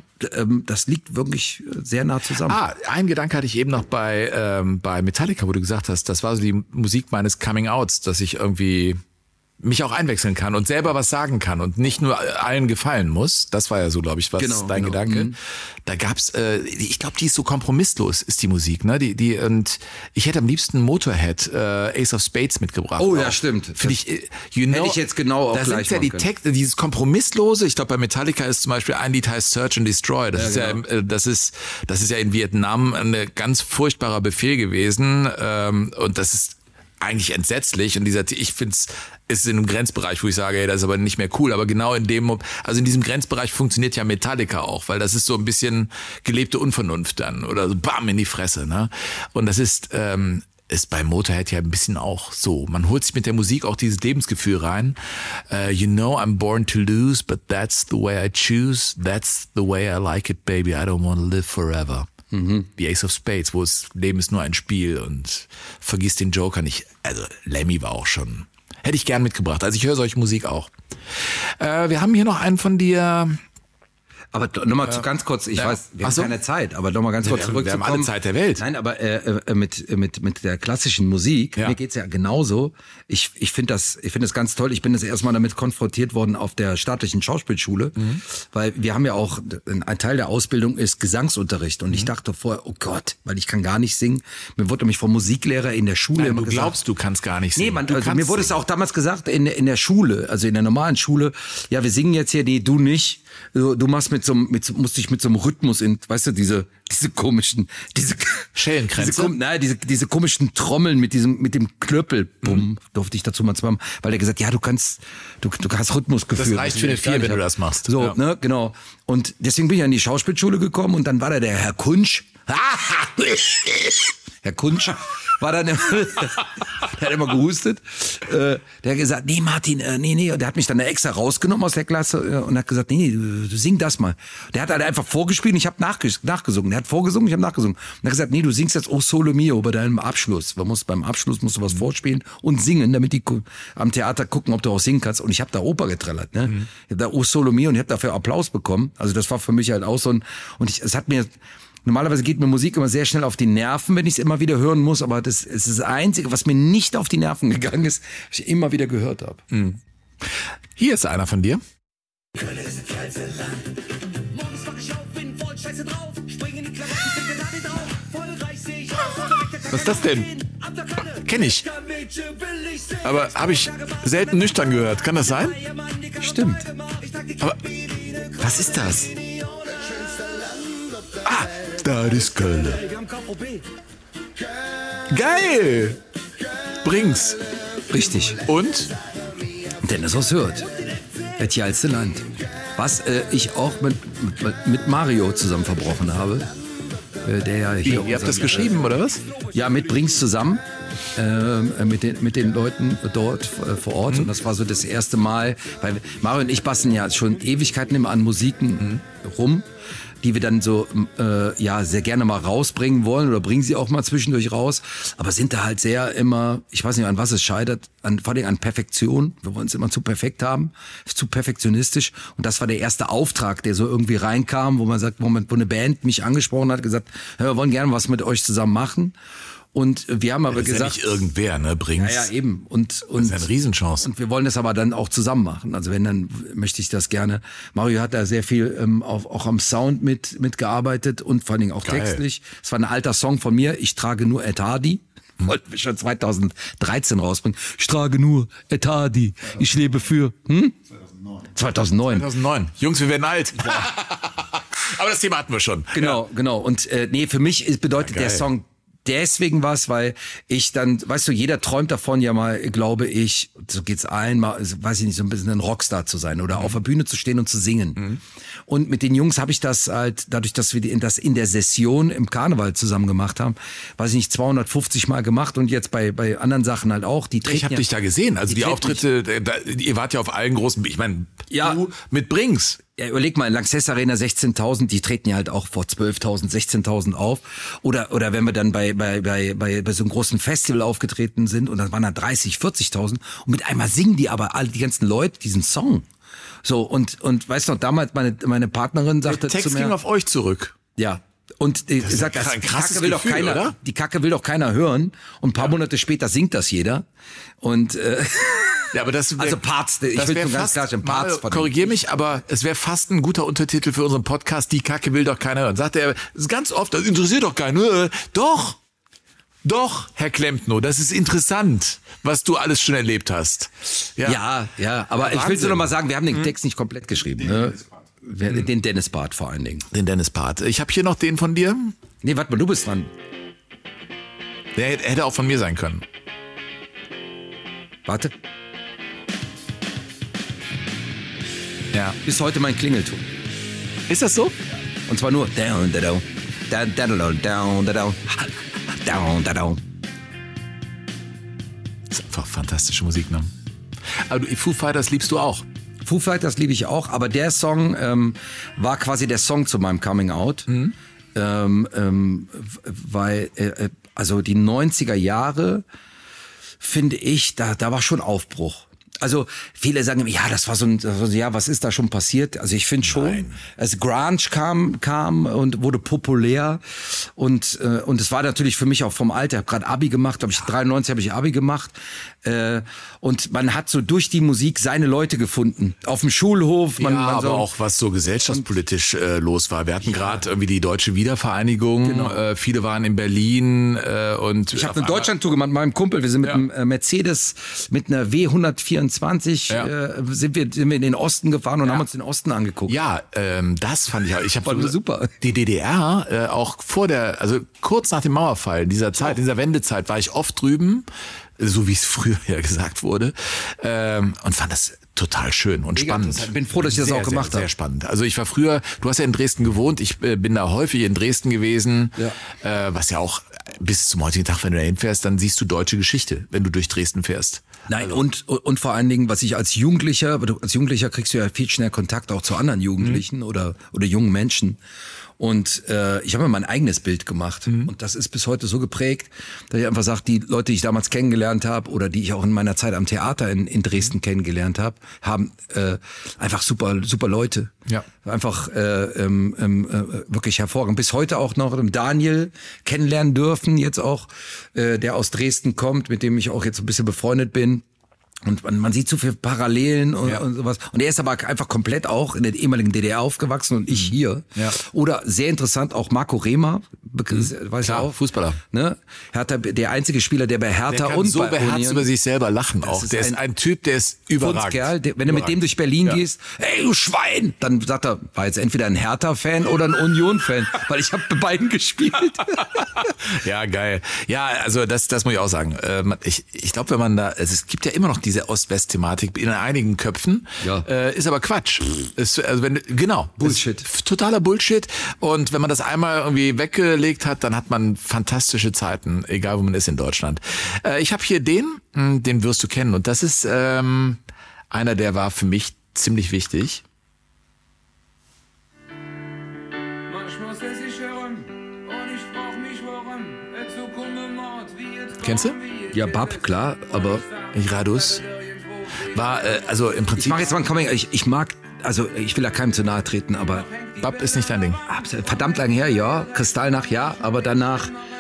liegt wirklich sehr nah zusammen. Ein Gedanke hatte ich eben noch bei Metallica, wo du gesagt hast, das war so die Musik meines Coming-Outs, dass ich irgendwie mich auch einwechseln kann und selber was sagen kann und nicht nur allen gefallen muss. Das war ja so, glaube ich, dein Gedanke. Da gab's, ich glaube, die ist so kompromisslos, ist die Musik, ne? Und ich hätte am liebsten Motorhead, Ace of Spades mitgebracht. Oh ja, stimmt. Finde ich, hätte ich jetzt genau auch gleich machen können. Da sind ja die Texte, dieses Kompromisslose. Ich glaube, bei Metallica ist zum Beispiel ein Lied heißt Search and Destroy. Das ist ja in Vietnam ein ganz furchtbarer Befehl gewesen. Und das ist eigentlich entsetzlich und ich finde es ist in einem Grenzbereich, wo ich sage, hey, das ist aber nicht mehr cool, aber genau in diesem Grenzbereich funktioniert ja Metallica auch, weil das ist so ein bisschen gelebte Unvernunft dann oder so bam in die Fresse, ne? Und das ist bei Motorhead ja ein bisschen auch so. Man holt sich mit der Musik auch dieses Lebensgefühl rein. You know I'm born to lose, but that's the way I choose. That's the way I like it, baby. I don't want to live forever. Die Ace of Spades, wo das Leben ist nur ein Spiel und vergiss den Joker nicht. Also Lemmy war auch schon. Hätte ich gern mitgebracht. Also ich höre solche Musik auch. Wir haben hier noch einen von dir. Aber nochmal ganz kurz, ich weiß, wir haben keine Zeit, aber nochmal ganz kurz zurückzukommen. Wir haben alle Zeit der Welt. Nein, aber mit der klassischen Musik, mir geht's ja genauso. Ich finde das ganz toll. Ich bin das erstmal damit konfrontiert worden auf der staatlichen Schauspielschule, weil wir haben ja auch, ein Teil der Ausbildung ist Gesangsunterricht und ich dachte vorher, oh Gott, weil ich kann gar nicht singen. Mir wurde nämlich vom Musiklehrer in der Schule immer gesagt. Du glaubst, du kannst gar nicht singen. Nee, mir wurde es auch damals gesagt, in der Schule, also in der normalen Schule, ja, wir singen jetzt hier, du nicht. Du machst musst dich mit so einem Rhythmus weißt du, diese komischen, Schellenkränze? Diese komischen Trommeln mit dem Klöppel, durfte ich dazu mal zweimal, weil der gesagt, ja, du hast Rhythmusgefühl. Das reicht für eine 4, wenn du das machst. So, ja. Ne, genau. Und deswegen bin ich an die Schauspielschule gekommen und dann war da der Herr Kunsch. Herr Kunsch war dann, der hat immer gehustet. Der hat gesagt, nee Martin, nee. Und der hat mich dann extra rausgenommen aus der Klasse und hat gesagt, nee, du sing das mal. Der hat halt einfach vorgespielt und ich habe nachgesungen. Der hat vorgesungen, ich habe nachgesungen. Und er hat gesagt, nee, du singst jetzt O Sole Mio bei deinem Abschluss. Beim Abschluss musst du was vorspielen und singen, damit die am Theater gucken, ob du auch singen kannst. Und ich habe da Oper getrellert, ne? Ich habe da O Sole Mio und ich habe dafür Applaus bekommen. Also das war für mich halt auch so es hat mir normalerweise geht mir Musik immer sehr schnell auf die Nerven, wenn ich es immer wieder hören muss, aber es ist das Einzige, was mir nicht auf die Nerven gegangen ist, was ich immer wieder gehört habe. Hier ist einer von dir. Köln ist das geilste Land. Morgens wach ich auf, bin voll Scheiße drauf. Spring in die Klamotten, bin gerade drauf. Voll reich seh ich aus. Was ist das denn? Kenn ich. Aber habe ich selten nüchtern gehört. Kann das sein? Stimmt. Aber was ist das? Das ist Köln. Geil! Bring's. Richtig. Und? Dennis aus Hürth. Das geilste Land. Was ich auch mit Mario zusammen verbrochen habe. Der ja hier Ihr habt das geschrieben, oder was? Ja, mit Bring's zusammen. Mit den Leuten dort vor Ort. Und das war so das erste Mal, weil Mario und ich basteln ja schon Ewigkeiten immer an Musiken rum, die wir dann so sehr gerne mal rausbringen wollen oder bringen sie auch mal zwischendurch raus, aber sind da halt sehr immer, ich weiß nicht, an was es scheitert, vor allem an Perfektion. Wir wollen es immer zu perfekt haben, zu perfektionistisch, und das war der erste Auftrag, der so irgendwie reinkam, wo man sagt, wo eine Band mich angesprochen hat, gesagt, wir wollen gerne was mit euch zusammen machen. Und wir haben aber Das ist gesagt, ja nicht irgendwer, ne? Bring's. ja, eben. Und Das ist eine Riesenchance. Und wir wollen das aber dann auch zusammen machen. Also wenn, dann möchte ich das gerne. Mario hat da sehr viel auch am Sound mitgearbeitet und vor allen Dingen auch Geil. textlich. Es war ein alter Song von mir. Ich trage nur Ed Hardy. Wollten wir schon 2013 rausbringen. Ich trage nur Ed Hardy. Ich lebe für 2009. 2009. Jungs, wir werden alt. Aber das Thema hatten wir schon. Genau. Und für mich bedeutet der Song deswegen was, weil ich dann, weißt du, jeder träumt davon ja mal, glaube ich, so geht's allen mal, weiß ich nicht, so ein bisschen ein Rockstar zu sein oder auf der Bühne zu stehen und zu singen. Und mit den Jungs habe ich das halt, dadurch, dass wir das in der Session im Karneval zusammen gemacht haben, weiß ich nicht, 250 Mal gemacht und jetzt bei anderen Sachen halt auch. Ich habe dich da gesehen. Also die Auftritte, ihr wart ja auf allen großen, ich meine, du mit Brings. Ja, überleg mal, in Lanxess Arena 16.000, die treten ja halt auch vor 12.000, 16.000 auf. Oder wenn wir dann bei so einem großen Festival aufgetreten sind und dann waren da 30, 40.000 und mit einmal singen die aber alle, die ganzen Leute, diesen Song. So, und weißt du noch, damals meine Partnerin sagte Der Text zu mir, ging auf euch zurück. ja. Und sagt, ein krasses Gefühl, oder? Die Kacke will doch keiner hören. Und ein paar Monate später singt das jeder. Und Ja, aber das also Parts, ich will ganz klar Parts von korrigier mich, aber es wäre fast ein guter Untertitel für unseren Podcast, die Kacke will doch keiner hören. Sagt er, das ist ganz oft, das interessiert doch keinen. Doch, Herr Klempno, das ist interessant, was du alles schon erlebt hast. Ja, aber ich will nur noch mal sagen, wir haben den Text nicht komplett geschrieben. Ne? Den Dennis Barth vor allen Dingen. Den Dennis Barth. Ich habe hier noch den von dir. Nee, warte mal, du bist dran. Der hätte auch von mir sein können. Warte. Ja. Bis heute mein Klingelton. Ist das so? Und zwar nur down, down, down, down, down, down, down, down, down. Das ist einfach fantastische Musik, ne? Aber Foo Fighters liebst du auch. Foo Fighters liebe ich auch, aber der Song war quasi der Song zu meinem Coming Out. Weil also die 90er Jahre, finde ich, da war schon Aufbruch. Also viele sagen, ja, das war so ein, ja, was ist da schon passiert? Also ich finde schon, als Grunge kam und wurde populär und es war natürlich für mich auch vom Alter, ich habe gerade Abi gemacht, glaube ich 93 habe ich Abi gemacht und man hat so durch die Musik seine Leute gefunden, auf dem Schulhof. Aber auch was so gesellschaftspolitisch los war. Wir hatten gerade irgendwie die Deutsche Wiedervereinigung, genau. Viele waren in Berlin und ich habe eine Deutschlandtour gemacht mit meinem Kumpel, wir sind mit einem Mercedes, mit einer W124 sind wir in den Osten gefahren und haben uns den Osten angeguckt. Ja, das fand ich auch. Ich habe super. Die DDR auch also kurz nach dem Mauerfall dieser Zeit, dieser Wendezeit, war ich oft drüben, so wie es früher ja gesagt wurde, und fand das total schön und spannend. Ich bin froh, dass ich das auch gemacht habe. Sehr spannend. Also ich war früher, du hast ja in Dresden gewohnt, ich bin da häufig in Dresden gewesen, was ja auch bis zum heutigen Tag, wenn du da hinfährst, dann siehst du deutsche Geschichte, wenn du durch Dresden fährst. Nein, und vor allen Dingen, was ich als Jugendlicher kriegst du ja viel schnell Kontakt auch zu anderen Jugendlichen oder jungen Menschen. Und ich habe mir mein eigenes Bild gemacht. Und das ist bis heute so geprägt, dass ich einfach sage, die Leute, die ich damals kennengelernt habe oder die ich auch in meiner Zeit am Theater in Dresden kennengelernt habe, haben einfach super Leute. Ja. Einfach wirklich hervorragend. Bis heute auch noch Daniel kennenlernen dürfen, jetzt auch, der aus Dresden kommt, mit dem ich auch jetzt ein bisschen befreundet bin. Und man sieht so viele Parallelen und sowas. Und er ist aber einfach komplett auch in der ehemaligen DDR aufgewachsen und ich hier. Ja. Oder sehr interessant auch Marco Rehmer, weiß ich auch. Fußballer. Ne? Hertha, der einzige Spieler, der bei Hertha der und so bei beherzt Union über sich selber lachen auch. Der ist ein Typ, der ist überragend. Kerl, wenn du mit dem durch Berlin gehst, hey du Schwein, dann sagt er, war jetzt entweder ein Hertha-Fan oder ein Union-Fan, weil ich habe bei beiden gespielt. Ja, geil. Ja, also das muss ich auch sagen. Ich glaube, wenn man da, es gibt ja immer noch diese Ost-West-Thematik in einigen Köpfen, ist aber Quatsch. Bullshit. Totaler Bullshit. Und wenn man das einmal irgendwie weggelegt hat, dann hat man fantastische Zeiten, egal wo man ist in Deutschland. Ich habe hier den wirst du kennen. Und das ist einer, der war für mich ziemlich wichtig. Kennst du? Ja, Bab, klar, aber Radus war, also im Prinzip... Ich mache jetzt mal ein Coming, ich mag, also ich will ja keinem zu nahe treten, aber... Bab ist nicht dein Ding. Verdammt lang her, ja, Kristallnacht, ja, aber danach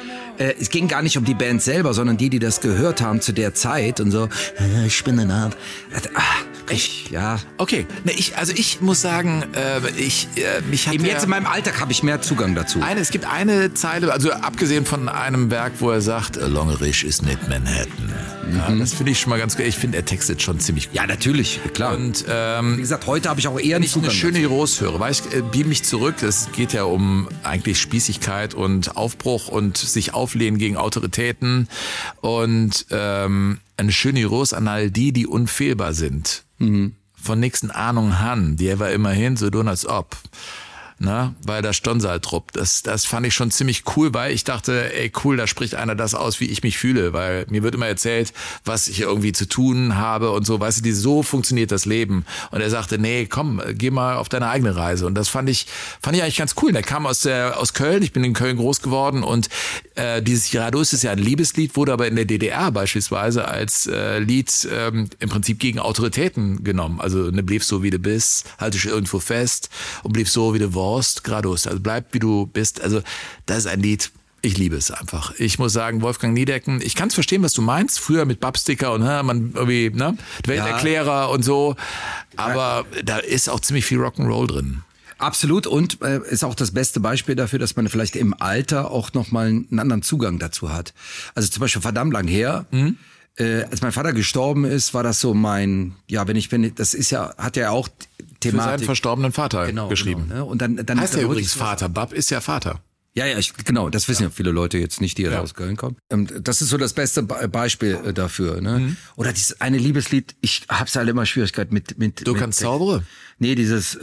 es ging gar nicht um die Band selber, sondern die das gehört haben zu der Zeit und so, ich bin eine Art. Ja. Okay, ich muss sagen, mich hat Eben jetzt in meinem Alltag habe ich mehr Zugang dazu. Es gibt eine Zeile, also abgesehen von einem Werk, wo er sagt, Longerich ist nicht Manhattan. Ja, das finde ich schon mal ganz gut. Ich finde, er textet schon ziemlich gut. Ja, natürlich, klar. Und wie gesagt, heute habe ich auch eher wenn ich Zugang eine schöne Heroes höre, weil ich beam mich zurück. Es geht ja um eigentlich Spießigkeit und Aufbruch und sich auflehnen gegen Autoritäten und eine schöne Heroes an all die unfehlbar sind. Von nächsten Ahnung han, die war immerhin so tun als ob. Na, weil der Stonsal-Trupp, das fand ich schon ziemlich cool, weil ich dachte, ey cool, da spricht einer das aus, wie ich mich fühle, weil mir wird immer erzählt, was ich irgendwie zu tun habe und so, weißt du, so funktioniert das Leben. Und er sagte, nee, komm, geh mal auf deine eigene Reise. Und das fand ich eigentlich ganz cool. Der kam aus Köln, ich bin in Köln groß geworden und dieses Geradeaus ist ja ein Liebeslied, wurde aber in der DDR beispielsweise als Lied im Prinzip gegen Autoritäten genommen. Also ne, blieb so wie du bist, halte dich irgendwo fest und blieb so wie du warst, geradeaus. Also bleib wie du bist. Also das ist ein Lied, ich liebe es einfach. Ich muss sagen, Wolfgang Niedecken, ich kann es verstehen, was du meinst. Früher mit Babsticker und man irgendwie, ne, Welterklärer und so. Aber da ist auch ziemlich viel Rock'n'Roll drin. Absolut und ist auch das beste Beispiel dafür, dass man vielleicht im Alter auch nochmal einen anderen Zugang dazu hat. Also zum Beispiel verdammt lang her, als mein Vater gestorben ist, war das so mein, das ist ja, hat ja auch Thematik. Für seinen verstorbenen Vater geschrieben. Genau, ne? Und dann heißt er übrigens Vater, Bab ist ja Vater. Ja, genau, das wissen ja viele Leute jetzt nicht, die aus Köln kommen. Das ist so das beste Beispiel dafür. Ne? Oder dieses eine Liebeslied, ich hab's halt immer Schwierigkeiten mit Du kannst zaubere? Nee, dieses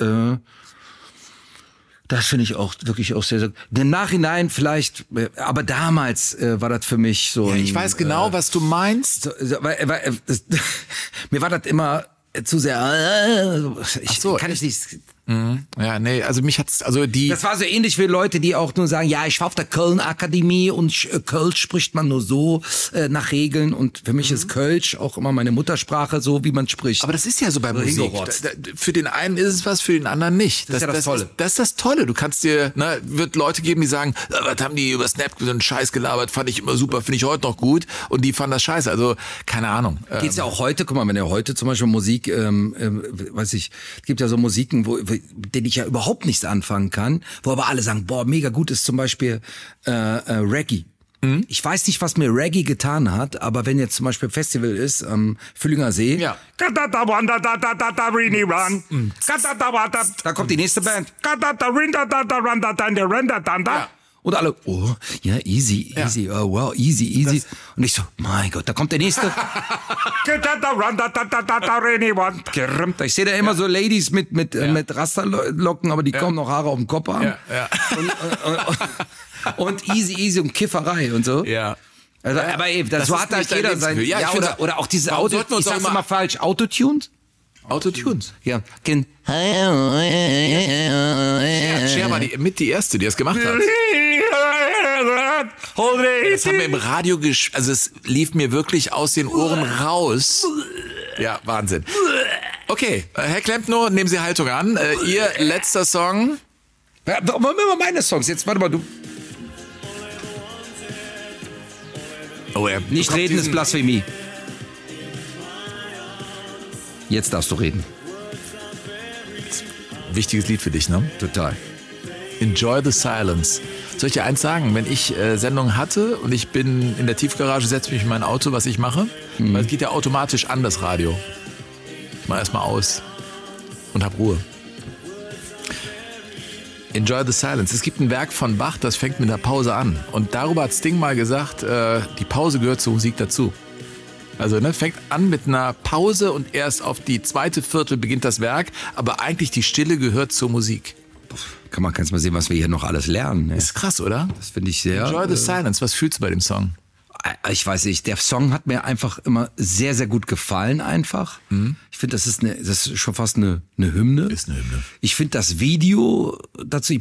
das finde ich auch wirklich auch sehr, sehr. Im Nachhinein vielleicht, aber damals war das für mich so. Ja, ich weiß genau, was du meinst. Mir war das immer zu sehr. Kann ich nicht. Ja, nee, also mich hat's, Das war so ähnlich wie Leute, die auch nur sagen, ja, ich war auf der Köln-Akademie und Kölsch spricht man nur so nach Regeln und für mich ist Kölsch auch immer meine Muttersprache, so wie man spricht. Aber das ist ja so bei Musik. Für den einen ist es was, für den anderen nicht. Das ist ja das Tolle. Das ist das Tolle. Du kannst dir, wird Leute geben, die sagen, was haben die über Snap so einen Scheiß gelabert, fand ich immer super, finde ich heute noch gut und die fanden das scheiße. Also, keine Ahnung. Geht's ja auch heute, guck mal, wenn ihr heute zum Beispiel Musik, es gibt ja so Musiken, mit denen ich ja überhaupt nichts anfangen kann, wo aber alle sagen, boah, mega gut ist zum Beispiel Reggae. Ich weiß nicht, was mir Reggae getan hat, aber wenn jetzt zum Beispiel Festival ist am Füllinger See, ja. Da kommt die nächste Band. Ja. Und alle, oh, ja, easy, oh, wow, easy. Und ich so, mein Gott, da kommt der nächste. Ich sehe da immer so Ladies mit Rasterlocken, aber die kommen noch Haare auf dem Kopf haben. Ja. Und easy und Kifferei und so. Ja. Also, aber eben, so hat halt jeder sein. Ja, oder auch dieses Auto, ich sag's immer falsch, Autotunes? Autotunes. Ja. Cher war die erste, die das gemacht hat. Das haben wir im Radio also es lief mir wirklich aus den Ohren raus. Ja, Wahnsinn. Okay, Herr Klempno, nehmen Sie Haltung an. Ihr letzter Song. Wollen wir mal meine Songs? Jetzt warte mal, du. Oh, nicht reden ist Blasphemie. Jetzt darfst du reden. Wichtiges Lied für dich, ne? Total. Enjoy the silence. Soll ich dir eins sagen? Wenn ich Sendung hatte und ich bin in der Tiefgarage, setze mich in mein Auto, was ich mache, weil es geht ja automatisch an, das Radio. Ich mache erstmal aus und hab Ruhe. Enjoy the silence. Es gibt ein Werk von Bach, das fängt mit einer Pause an. Und darüber hat Sting mal gesagt, die Pause gehört zur Musik dazu. Also fängt an mit einer Pause und erst auf die zweite Viertel beginnt das Werk, aber eigentlich die Stille gehört zur Musik. Kannst mal sehen, was wir hier noch alles lernen. Ne? Ist krass, oder? Das finde ich sehr. Enjoy the silence. Was fühlst du bei dem Song? Ich weiß nicht, der Song hat mir einfach immer sehr, sehr gut gefallen einfach. Ich finde, das ist schon fast eine Hymne. Ist eine Hymne. Ich finde das Video dazu,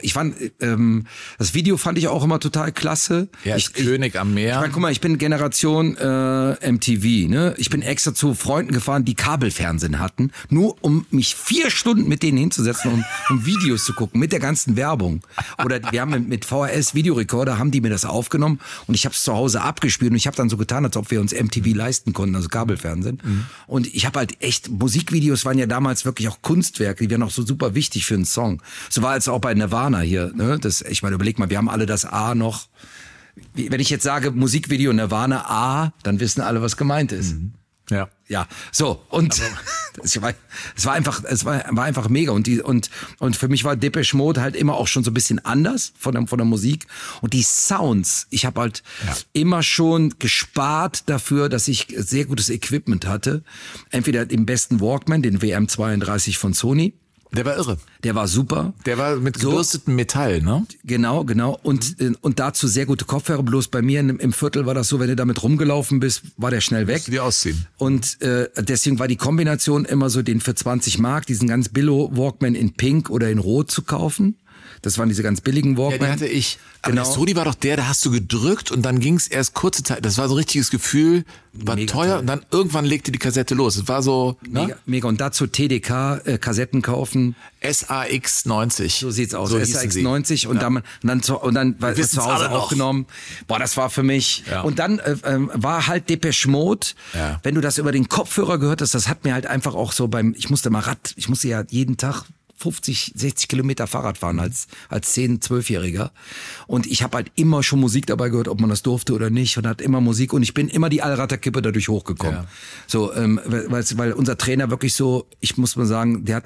das Video fand ich auch immer total klasse. Ja, König am Meer. Ich meine, guck mal, ich bin Generation MTV, ne? Ich bin extra zu Freunden gefahren, die Kabelfernsehen hatten, nur um mich 4 Stunden mit denen hinzusetzen, um Videos zu gucken, mit der ganzen Werbung. Oder wir haben mit VHS-Videorekorder, haben die mir das aufgenommen und ich habe es zu Hause abgespielt und ich habe dann so getan, als ob wir uns MTV leisten konnten, also Kabelfernsehen. Und ich habe halt echt, Musikvideos waren ja damals wirklich auch Kunstwerke, die wären auch so super wichtig für einen Song. So war es auch bei Nirvana hier, ne? Ich meine, überleg mal, wir haben alle das A noch. Wenn ich jetzt sage Musikvideo Nirvana A, dann wissen alle, was gemeint ist. Ja. Ja, so und es war einfach mega und für mich war Depeche Mode halt immer auch schon so ein bisschen anders von der Musik und die Sounds. Ich habe halt immer schon gespart dafür, dass ich sehr gutes Equipment hatte. Entweder den besten Walkman, den WM32 von Sony. Der war irre. Der war super. Der war mit gebürstetem Metall, ne? Genau. Und dazu sehr gute Kopfhörer. Bloß bei mir im Viertel war das so, wenn du damit rumgelaufen bist, war der schnell weg. Musst du die ausziehen. Und deswegen war die Kombination immer so, den für 20 Mark, diesen ganz Billo Walkman in Pink oder in Rot zu kaufen. Das waren diese ganz billigen Walkman. Ja, die hatte ich. Aber Genau. der Sony war doch da hast du gedrückt und dann ging es erst kurze Zeit. Das war so ein richtiges Gefühl, war Mega teuer toll. und dann irgendwann legte die Kassette los. Es war so, ne? Mega. Und dazu TDK, Kassetten kaufen. SAX 90. So sieht's aus. So SAX hießen 90 und dann war wissen's zu Hause alle noch. aufgenommen. Boah, das war für mich. Ja. Und dann war halt Depeche Mode. Ja. Wenn du das über den Kopfhörer gehört hast, das hat mir halt einfach auch so ich musste ja jeden Tag 50, 60 Kilometer Fahrrad fahren als 10-, 12-Jähriger. Und ich habe halt immer schon Musik dabei gehört, ob man das durfte oder nicht. Und hat immer Musik. Und ich bin immer die Allratter-Kippe dadurch hochgekommen. Ja. So, weil unser Trainer wirklich so, ich muss mal sagen, der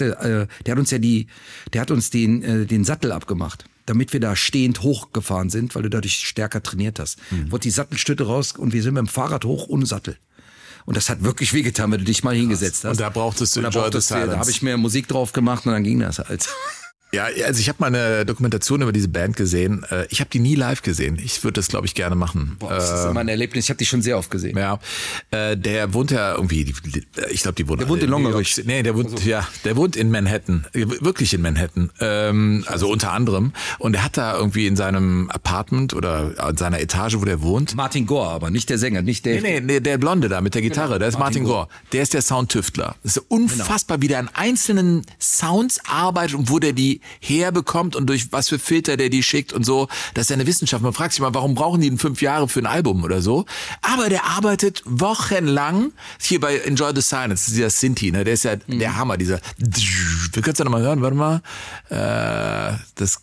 hat uns den Sattel abgemacht, damit wir da stehend hochgefahren sind, weil du dadurch stärker trainiert hast. Wurde die Sattelstütte raus und wir sind mit dem Fahrrad hoch ohne Sattel. Und das hat wirklich wehgetan, wenn du dich mal hingesetzt hast. Und da brauchtest du Enjoy the Silence. Da habe ich mir Musik drauf gemacht und dann ging das halt. Ja, also ich habe mal eine Dokumentation über diese Band gesehen. Ich habe die nie live gesehen. Ich würde das, glaube ich, gerne machen. Boah, das ist immer ein Erlebnis. Ich habe die schon sehr oft gesehen. Ja, der wohnt ja irgendwie, ich glaube, die wohnen. Der wohnt in Longerich. Nee, der wohnt in Manhattan, wirklich in Manhattan. Also unter anderem. Und er hat da irgendwie in seinem Apartment oder in seiner Etage, wo der wohnt. Martin Gore, aber nicht der Sänger, nicht der. Nee, der Blonde da mit der Gitarre, der ist Martin Gore. Der ist der Soundtüftler. Das ist unfassbar, wie der an einzelnen Sounds arbeitet und wo der die herbekommt und durch was für Filter der die schickt und so. Das ist ja eine Wissenschaft. Man fragt sich mal, warum brauchen die 5 Jahre für ein Album oder so? Aber der arbeitet wochenlang hier bei Enjoy the Silence, dieser Sinti, ne? Der ist ja der Hammer, dieser. Wir können es ja nochmal hören, warte mal. Das.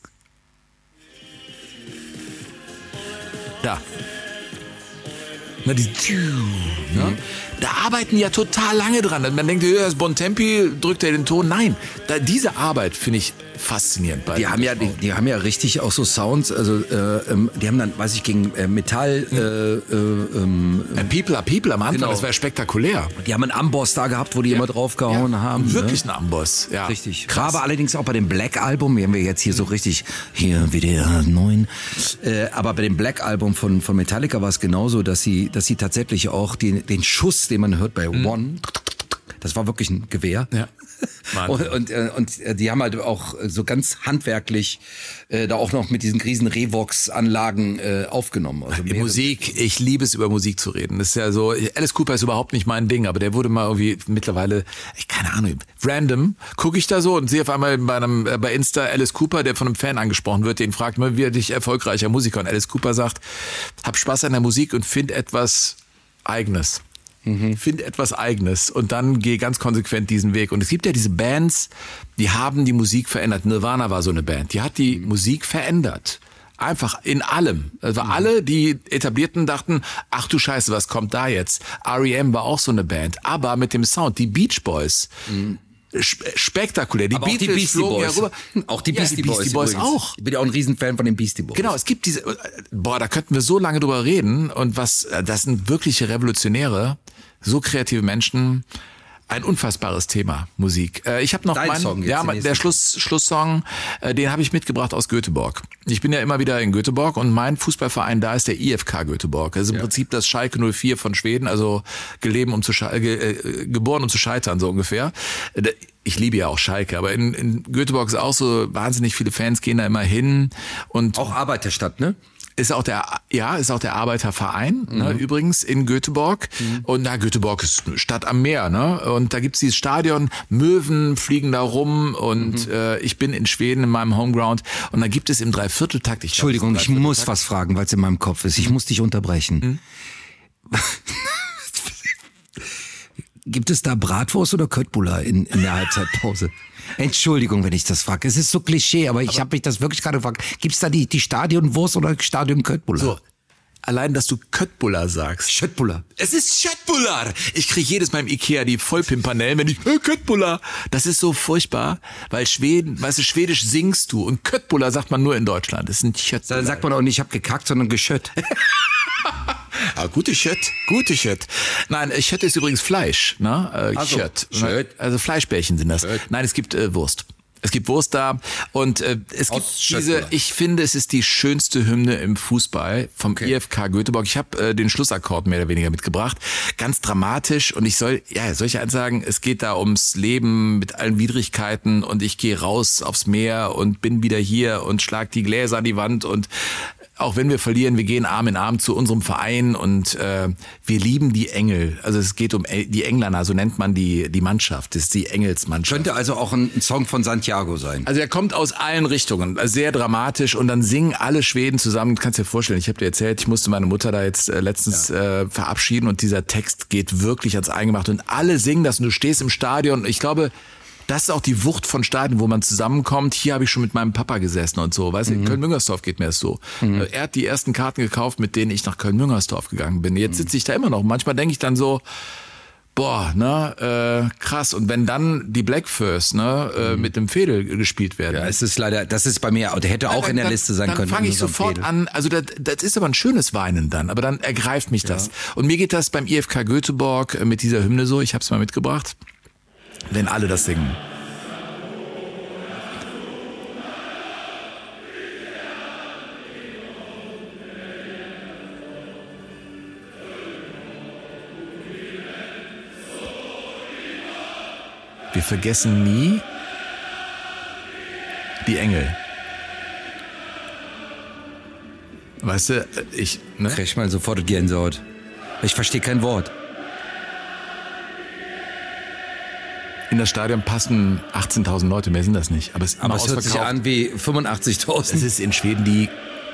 Da. Na, die. Ne? Da arbeiten ja total lange dran. Man denkt, ja, das Bontempi drückt ja den Ton. Nein, diese Arbeit finde ich faszinierend. Die haben ja richtig auch so Sounds, also die haben dann, weiß ich, gegen Metall People are People am Anfang, genau. Das war spektakulär. Die haben einen Amboss da gehabt, wo die immer draufgehauen haben. Wirklich ne? ein Amboss, ja. Richtig. Krass. Aber allerdings auch bei dem Black Album, haben wir jetzt hier so richtig, hier WDR 9, aber bei dem Black Album von Metallica war es genauso, dass sie tatsächlich auch den Schuss, den man hört bei One, das war wirklich ein Gewehr. Ja. Und die haben halt auch so ganz handwerklich da auch noch mit diesen riesen Revox-Anlagen aufgenommen. Also die Musik, ich liebe es, über Musik zu reden. Das ist ja so, Alice Cooper ist überhaupt nicht mein Ding, aber der wurde mal irgendwie mittlerweile, keine Ahnung, random, gucke ich da so und sehe auf einmal bei Insta Alice Cooper, der von einem Fan angesprochen wird, den fragt man, werde ich erfolgreicher Musiker? Und Alice Cooper sagt, hab Spaß an der Musik und find etwas Eigenes. Find etwas Eigenes und dann geh ganz konsequent diesen Weg. Und es gibt ja diese Bands, die haben die Musik verändert. Nirvana war so eine Band, die hat die Musik verändert. Einfach in allem. Also alle, die Etablierten dachten, ach du Scheiße, was kommt da jetzt? R.E.M. war auch so eine Band, aber mit dem Sound, die Beach Boys. Spektakulär. Die aber auch die Beatles Beastie flogen Boys. Ja rüber. Auch die Ja, Beastie Boys auch. Ich bin ja auch ein Riesenfan von den Beastie Boys. Genau, es gibt diese, da könnten wir so lange drüber reden und das sind wirkliche Revolutionäre, so kreative Menschen, ein unfassbares Thema, Musik. Ich habe noch Dein Song jetzt, der Schlusssong, den habe ich mitgebracht aus Göteborg. Ich bin ja immer wieder in Göteborg und mein Fußballverein da ist der IFK Göteborg. Das ist im Prinzip das Schalke 04 von Schweden, also geboren um zu scheitern, so ungefähr. Ich liebe ja auch Schalke, aber in Göteborg ist auch so, wahnsinnig viele Fans gehen da immer hin. Und auch Arbeiterstadt, ne? Ist auch der Arbeiterverein, ne, übrigens in Göteborg. Und Göteborg ist eine Stadt am Meer, ne? Und da gibt's dieses Stadion, Möwen fliegen da rum und ich bin in Schweden in meinem Homeground und da gibt es im Dreivierteltakt. Entschuldigung, ich muss was fragen, weil es in meinem Kopf ist. Ich muss dich unterbrechen. Gibt es da Bratwurst oder Köttbullar in der Halbzeitpause? Entschuldigung, wenn ich das frage. Es ist so Klischee, aber ich habe mich das wirklich gerade gefragt. Gibt es da die Stadionwurst oder Stadion Köttbullar? So, allein, dass du Köttbullar sagst. Schöttbullar. Es ist Schöttbullar. Ich kriege jedes Mal im Ikea die Vollpimpernellen, wenn ich Köttbullar. Das ist so furchtbar, weil Schwedisch singst du und Köttbullar sagt man nur in Deutschland. Das sind Schöttbullar. Dann sagt man auch nicht, ich habe gekackt, sondern geschött. Ah, gute Schött. Nein, Schött ist übrigens Fleisch, ne? Schött. Also Fleischbällchen sind das. Schött. Nein, es gibt Wurst. Es gibt Wurst da und es gibt ich finde, es ist die schönste Hymne im Fußball vom IFK Göteborg. Ich habe den Schlussakkord mehr oder weniger mitgebracht. Ganz dramatisch und soll ich eins sagen, es geht da ums Leben mit allen Widrigkeiten und ich gehe raus aufs Meer und bin wieder hier und schlag die Gläser an die Wand und auch wenn wir verlieren, wir gehen Arm in Arm zu unserem Verein und wir lieben die Engel. Also es geht um die Engländer, so nennt man die Mannschaft. Das ist die Engelsmannschaft. Könnte also auch ein Song von Santiago sein. Also er kommt aus allen Richtungen, sehr dramatisch und dann singen alle Schweden zusammen. Du kannst dir vorstellen, ich habe dir erzählt, ich musste meine Mutter da jetzt letztens verabschieden und dieser Text geht wirklich ans Eingemachte und alle singen das und du stehst im Stadion. Ich glaube, das ist auch die Wucht von Stadien, wo man zusammenkommt. Hier habe ich schon mit meinem Papa gesessen und so. Weißt du, in Köln-Müngersdorf geht mir das so. Er hat die ersten Karten gekauft, mit denen ich nach Köln-Müngersdorf gegangen bin. Jetzt sitze ich da immer noch. Manchmal denke ich dann so, krass. Und wenn dann die Blackfurs, mit dem Fädel gespielt werden. Ja, es ist leider, das ist bei mir, der hätte auch in der Liste sein können. Dann fange ich sofort an, also das ist aber ein schönes Weinen dann, aber dann ergreift mich das. Und mir geht das beim IFK Göteborg mit dieser Hymne so, ich habe es mal mitgebracht. Wenn alle das singen. Wir vergessen nie die Engel. Weißt du, krieg ich mal sofort Gänsehaut. Ich verstehe kein Wort. In das Stadion passen 18.000 Leute, mehr sind das nicht. Aber es hört sich an wie 85.000. Es ist in Schweden die...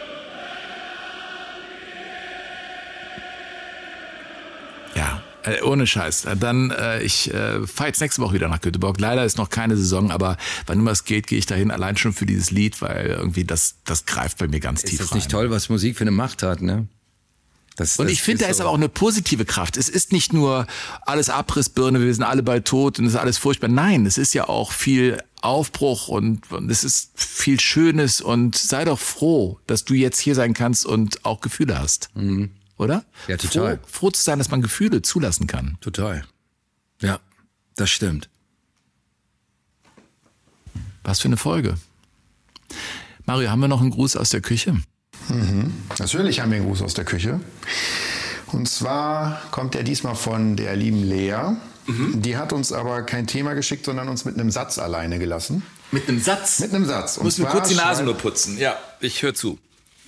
Ja, ohne Scheiß. Dann, ich fahre jetzt nächste Woche wieder nach Göteborg. Leider ist noch keine Saison, aber wann immer es geht, gehe ich dahin. Allein schon für dieses Lied, weil irgendwie das greift bei mir ganz tief rein. Ist das nicht toll, was Musik für eine Macht hat, ne? Und ich finde, da ist aber auch eine positive Kraft. Es ist nicht nur alles Abrissbirne, wir sind alle bald tot und es ist alles furchtbar. Nein, es ist ja auch viel Aufbruch und es ist viel Schönes und sei doch froh, dass du jetzt hier sein kannst und auch Gefühle hast. Mhm. Oder? Ja, total. Froh zu sein, dass man Gefühle zulassen kann. Total. Ja, das stimmt. Was für eine Folge. Mario, haben wir noch einen Gruß aus der Küche? Natürlich haben wir einen Gruß aus der Küche. Und zwar kommt der diesmal von der lieben Lea. Die hat uns aber kein Thema geschickt, sondern uns mit einem Satz alleine gelassen. Mit einem Satz? Mit einem Satz. Muss mir kurz die Nase nur putzen. Ja, ich höre zu.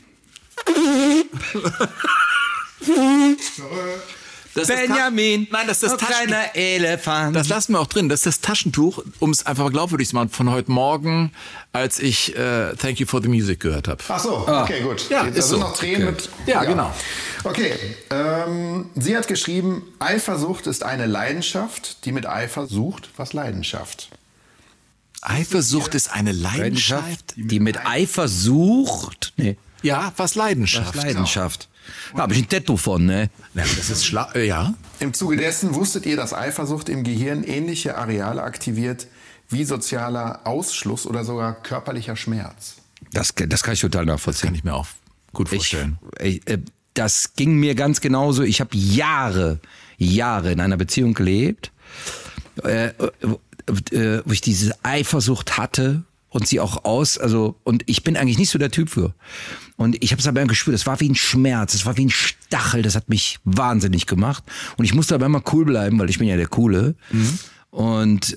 Benjamin, nein, das ist das Taschentuch. Kleiner Elefant. Das lassen wir auch drin. Das ist das Taschentuch, um es einfach glaubwürdig zu machen, von heute Morgen, als ich Thank You for the Music gehört habe. Ach so, okay, gut. Ja, da sind noch Tränen mit. Ja, genau. Okay, sie hat geschrieben, Eifersucht ist eine Leidenschaft, die mit Eifer sucht, was Leidenschaft. Eifersucht ist eine Leidenschaft? Die mit Eifer sucht? Nee. Ja, was Leidenschaft. Was Leidenschaft. Da habe ich ein Tattoo von, ne? Ja, das ist ja. Im Zuge dessen wusstet ihr, dass Eifersucht im Gehirn ähnliche Areale aktiviert wie sozialer Ausschluss oder sogar körperlicher Schmerz? Das kann ich total nachvollziehen. Das kann ich mir auch gut vorstellen. Das ging mir ganz genauso. Ich habe Jahre in einer Beziehung gelebt, wo ich diese Eifersucht hatte und sie auch aus, also und ich bin eigentlich nicht so der Typ für. Und ich habe es aber gespürt, es war wie ein Schmerz, es war wie ein Stachel, das hat mich wahnsinnig gemacht und ich musste aber immer cool bleiben, weil ich bin ja der Coole. Und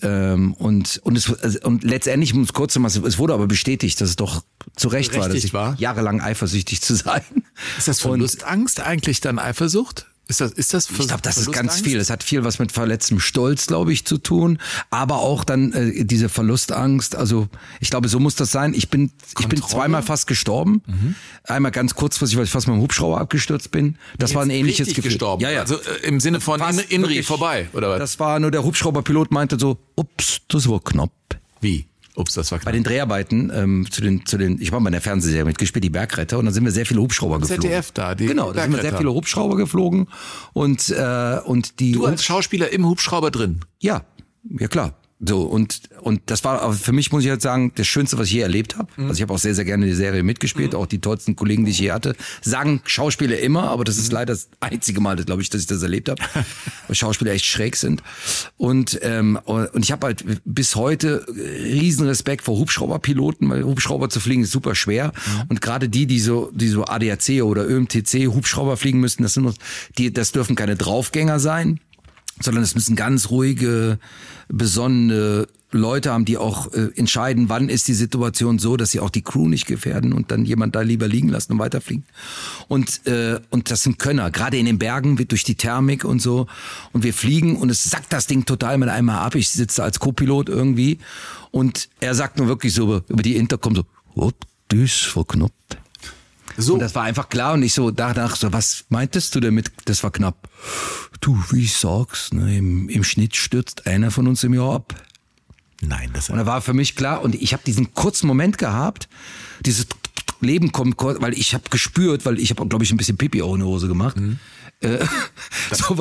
letztendlich, um es kurz zu machen, es wurde aber bestätigt, dass es doch zu Recht war, dass ich jahrelang eifersüchtig zu sein. Ist das Verlustangst eigentlich dann Eifersucht? Ist das ich glaube, das ist ganz viel. Es hat viel was mit verletztem Stolz, glaube ich, zu tun. Aber auch dann diese Verlustangst. Also ich glaube, so muss das sein. Ich bin zweimal fast gestorben. Einmal ganz kurzfristig, weil ich fast mit dem Hubschrauber abgestürzt bin. Das war ein ähnliches Gefühl. Gestorben. Ja. Also im Sinne von Inri vorbei, oder was? Das war nur der Hubschrauberpilot meinte so, ups, das war knapp. Wie? Ups, das war knapp. Bei den Dreharbeiten ich war bei der Fernsehserie mitgespielt, die Bergretter, und dann sind wir sehr viele Hubschrauber geflogen. ZDF da, die Genau, da sind wir sehr viele Hubschrauber geflogen und die. Du als Schauspieler im Hubschrauber drin? Ja klar. So, und das war aber für mich, muss ich halt sagen, das Schönste, was ich je erlebt habe. Also ich habe auch sehr, sehr gerne die Serie mitgespielt, auch die tollsten Kollegen, die ich je hatte. Sagen Schauspieler immer, aber das ist leider das einzige Mal, glaube ich, dass ich das erlebt habe. Weil Schauspieler echt schräg sind. Und ich habe halt bis heute riesen Respekt vor Hubschrauberpiloten, weil Hubschrauber zu fliegen ist super schwer. Und gerade die so ADAC oder ÖMTC Hubschrauber fliegen müssen, das dürfen keine Draufgänger sein, sondern es müssen ganz ruhige, besonnene Leute haben, die auch entscheiden, wann ist die Situation so, dass sie auch die Crew nicht gefährden und dann jemand da lieber liegen lassen und weiterfliegen. Und das sind Könner, gerade in den Bergen wird durch die Thermik und so. Und wir fliegen und es sackt das Ding total mit einmal ab. Ich sitze als Co-Pilot irgendwie und er sagt nur wirklich so über die Intercom so, oh, das war knapp. So. Und das war einfach klar und ich so dachte so, was meintest du damit, das war knapp? Du, wie ich sag's, ne, im Schnitt stürzt einer von uns im Jahr ab. Nein, und da war für mich klar und ich habe diesen kurzen Moment gehabt, dieses Leben kommt, weil ich habe gespürt, weil ich habe, glaube ich, ein bisschen Pipi auch in die Hose gemacht. Da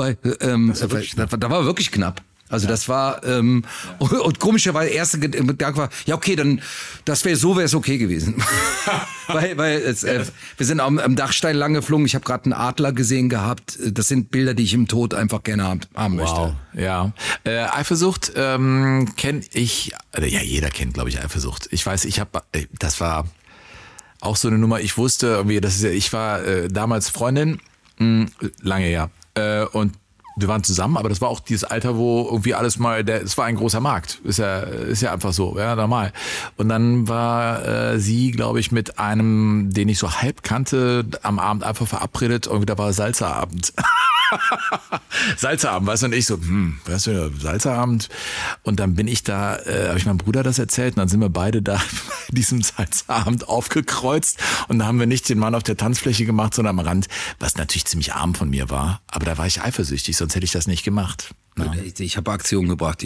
war wirklich knapp. Also das war und komischerweise der erste Gedanke war, ja okay, dann wäre es okay gewesen. weil wir sind am Dachstein lang geflogen, ich habe gerade einen Adler gesehen gehabt. Das sind Bilder, die ich im Tod einfach gerne haben möchte. Ja. Eifersucht kenne ich, ja jeder kennt, glaube ich, Eifersucht. Ich weiß, das war auch so eine Nummer, ich wusste irgendwie, ich war damals Freundin, lange her, und wir waren zusammen, aber das war auch dieses Alter, wo irgendwie alles mal, es war ein großer Markt. Ist ja einfach so, ja, normal. Und dann war sie, glaube ich, mit einem, den ich so halb kannte, am Abend einfach verabredet. Irgendwie da war Salzerabend. Salzerabend, weißt du, und ich so, weißt du, Salzerabend. Und dann bin ich da, habe ich meinem Bruder das erzählt und dann sind wir beide da bei diesem Salzerabend aufgekreuzt und da haben wir nicht den Mann auf der Tanzfläche gemacht, sondern am Rand, was natürlich ziemlich arm von mir war. Aber da war ich eifersüchtig, sonst hätte ich das nicht gemacht. Ja. Ich habe Aktionen gebracht,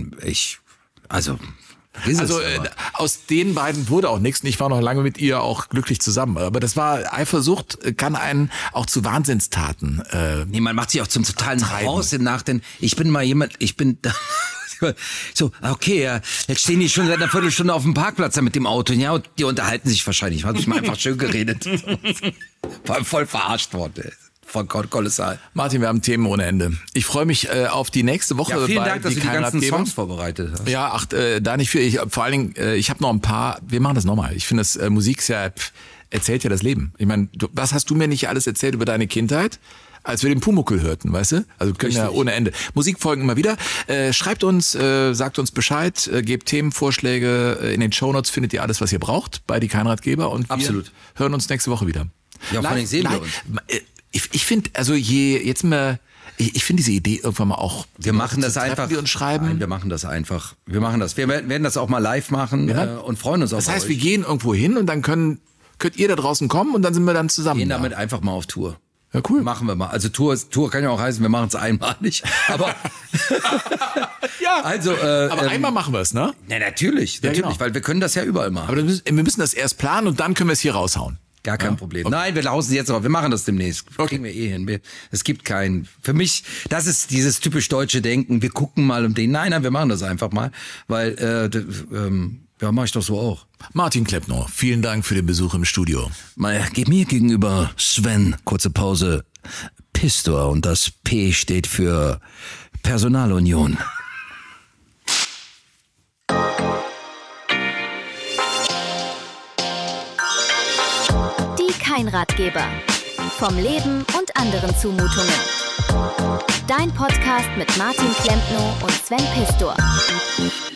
aus den beiden wurde auch nichts und ich war noch lange mit ihr auch glücklich zusammen. Aber das war, Eifersucht kann einen auch zu Wahnsinnstaten nee, man macht sich auch zum totalen Haus im Nachdenken. So, okay, ja, jetzt stehen die schon seit einer Viertelstunde auf dem Parkplatz da mit dem Auto. Ja, und die unterhalten sich wahrscheinlich. Hat sich mal einfach schön geredet. War voll verarscht worden, ey. Von kolossal. Martin, wir haben Themen ohne Ende. Ich freue mich auf die nächste Woche. Ja, vielen Dank, dass du die ganzen Songs vorbereitet hast. Ja, da nicht viel. Vor allen Dingen, ich habe noch ein paar. Wir machen das nochmal. Ich finde, das Musik erzählt ja das Leben. Ich meine, was hast du mir nicht alles erzählt über deine Kindheit? Als wir den Pumuckl hörten, weißt du? Also wir können ja ohne Ende. Musik folgen immer wieder. Schreibt uns, sagt uns Bescheid, gebt Themenvorschläge. In den Shownotes findet ihr alles, was ihr braucht bei Die Kein-Ratgeber. Und wir hören uns nächste Woche wieder. Ja, vor allem sehen wir uns. Ich finde, also ich finde diese Idee irgendwann mal auch. Wir machen das einfach. Die uns schreiben. Nein, wir machen das einfach. Wir werden das auch mal live machen und freuen uns auf euch. Das heißt, wir gehen irgendwo hin und dann könnt ihr da draußen kommen und dann sind wir dann zusammen. Wir gehen damit einfach mal auf Tour. Ja, cool. Machen wir mal. Also Tour kann ja auch heißen, wir machen es einmalig. Aber ja. Also, aber einmal machen wir es, ne? Na, natürlich, genau. Weil wir können das ja überall machen. Aber wir müssen das erst planen und dann können wir es hier raushauen. Gar kein Problem. Okay. Nein, wir lausen jetzt aber. Wir machen das demnächst. Kriegen wir hin. Es gibt keinen. Für mich, das ist dieses typisch deutsche Denken. Wir gucken mal um den. Nein, wir machen das einfach mal. Weil, mache ich doch so auch. Martin Kleppner, vielen Dank für den Besuch im Studio. Mir gegenüber Sven, kurze Pause, Pistor und das P steht für Kein Ratgeber. Vom Leben und anderen Zumutungen. Dein Podcast mit Martin Klempno und Sven Pistor.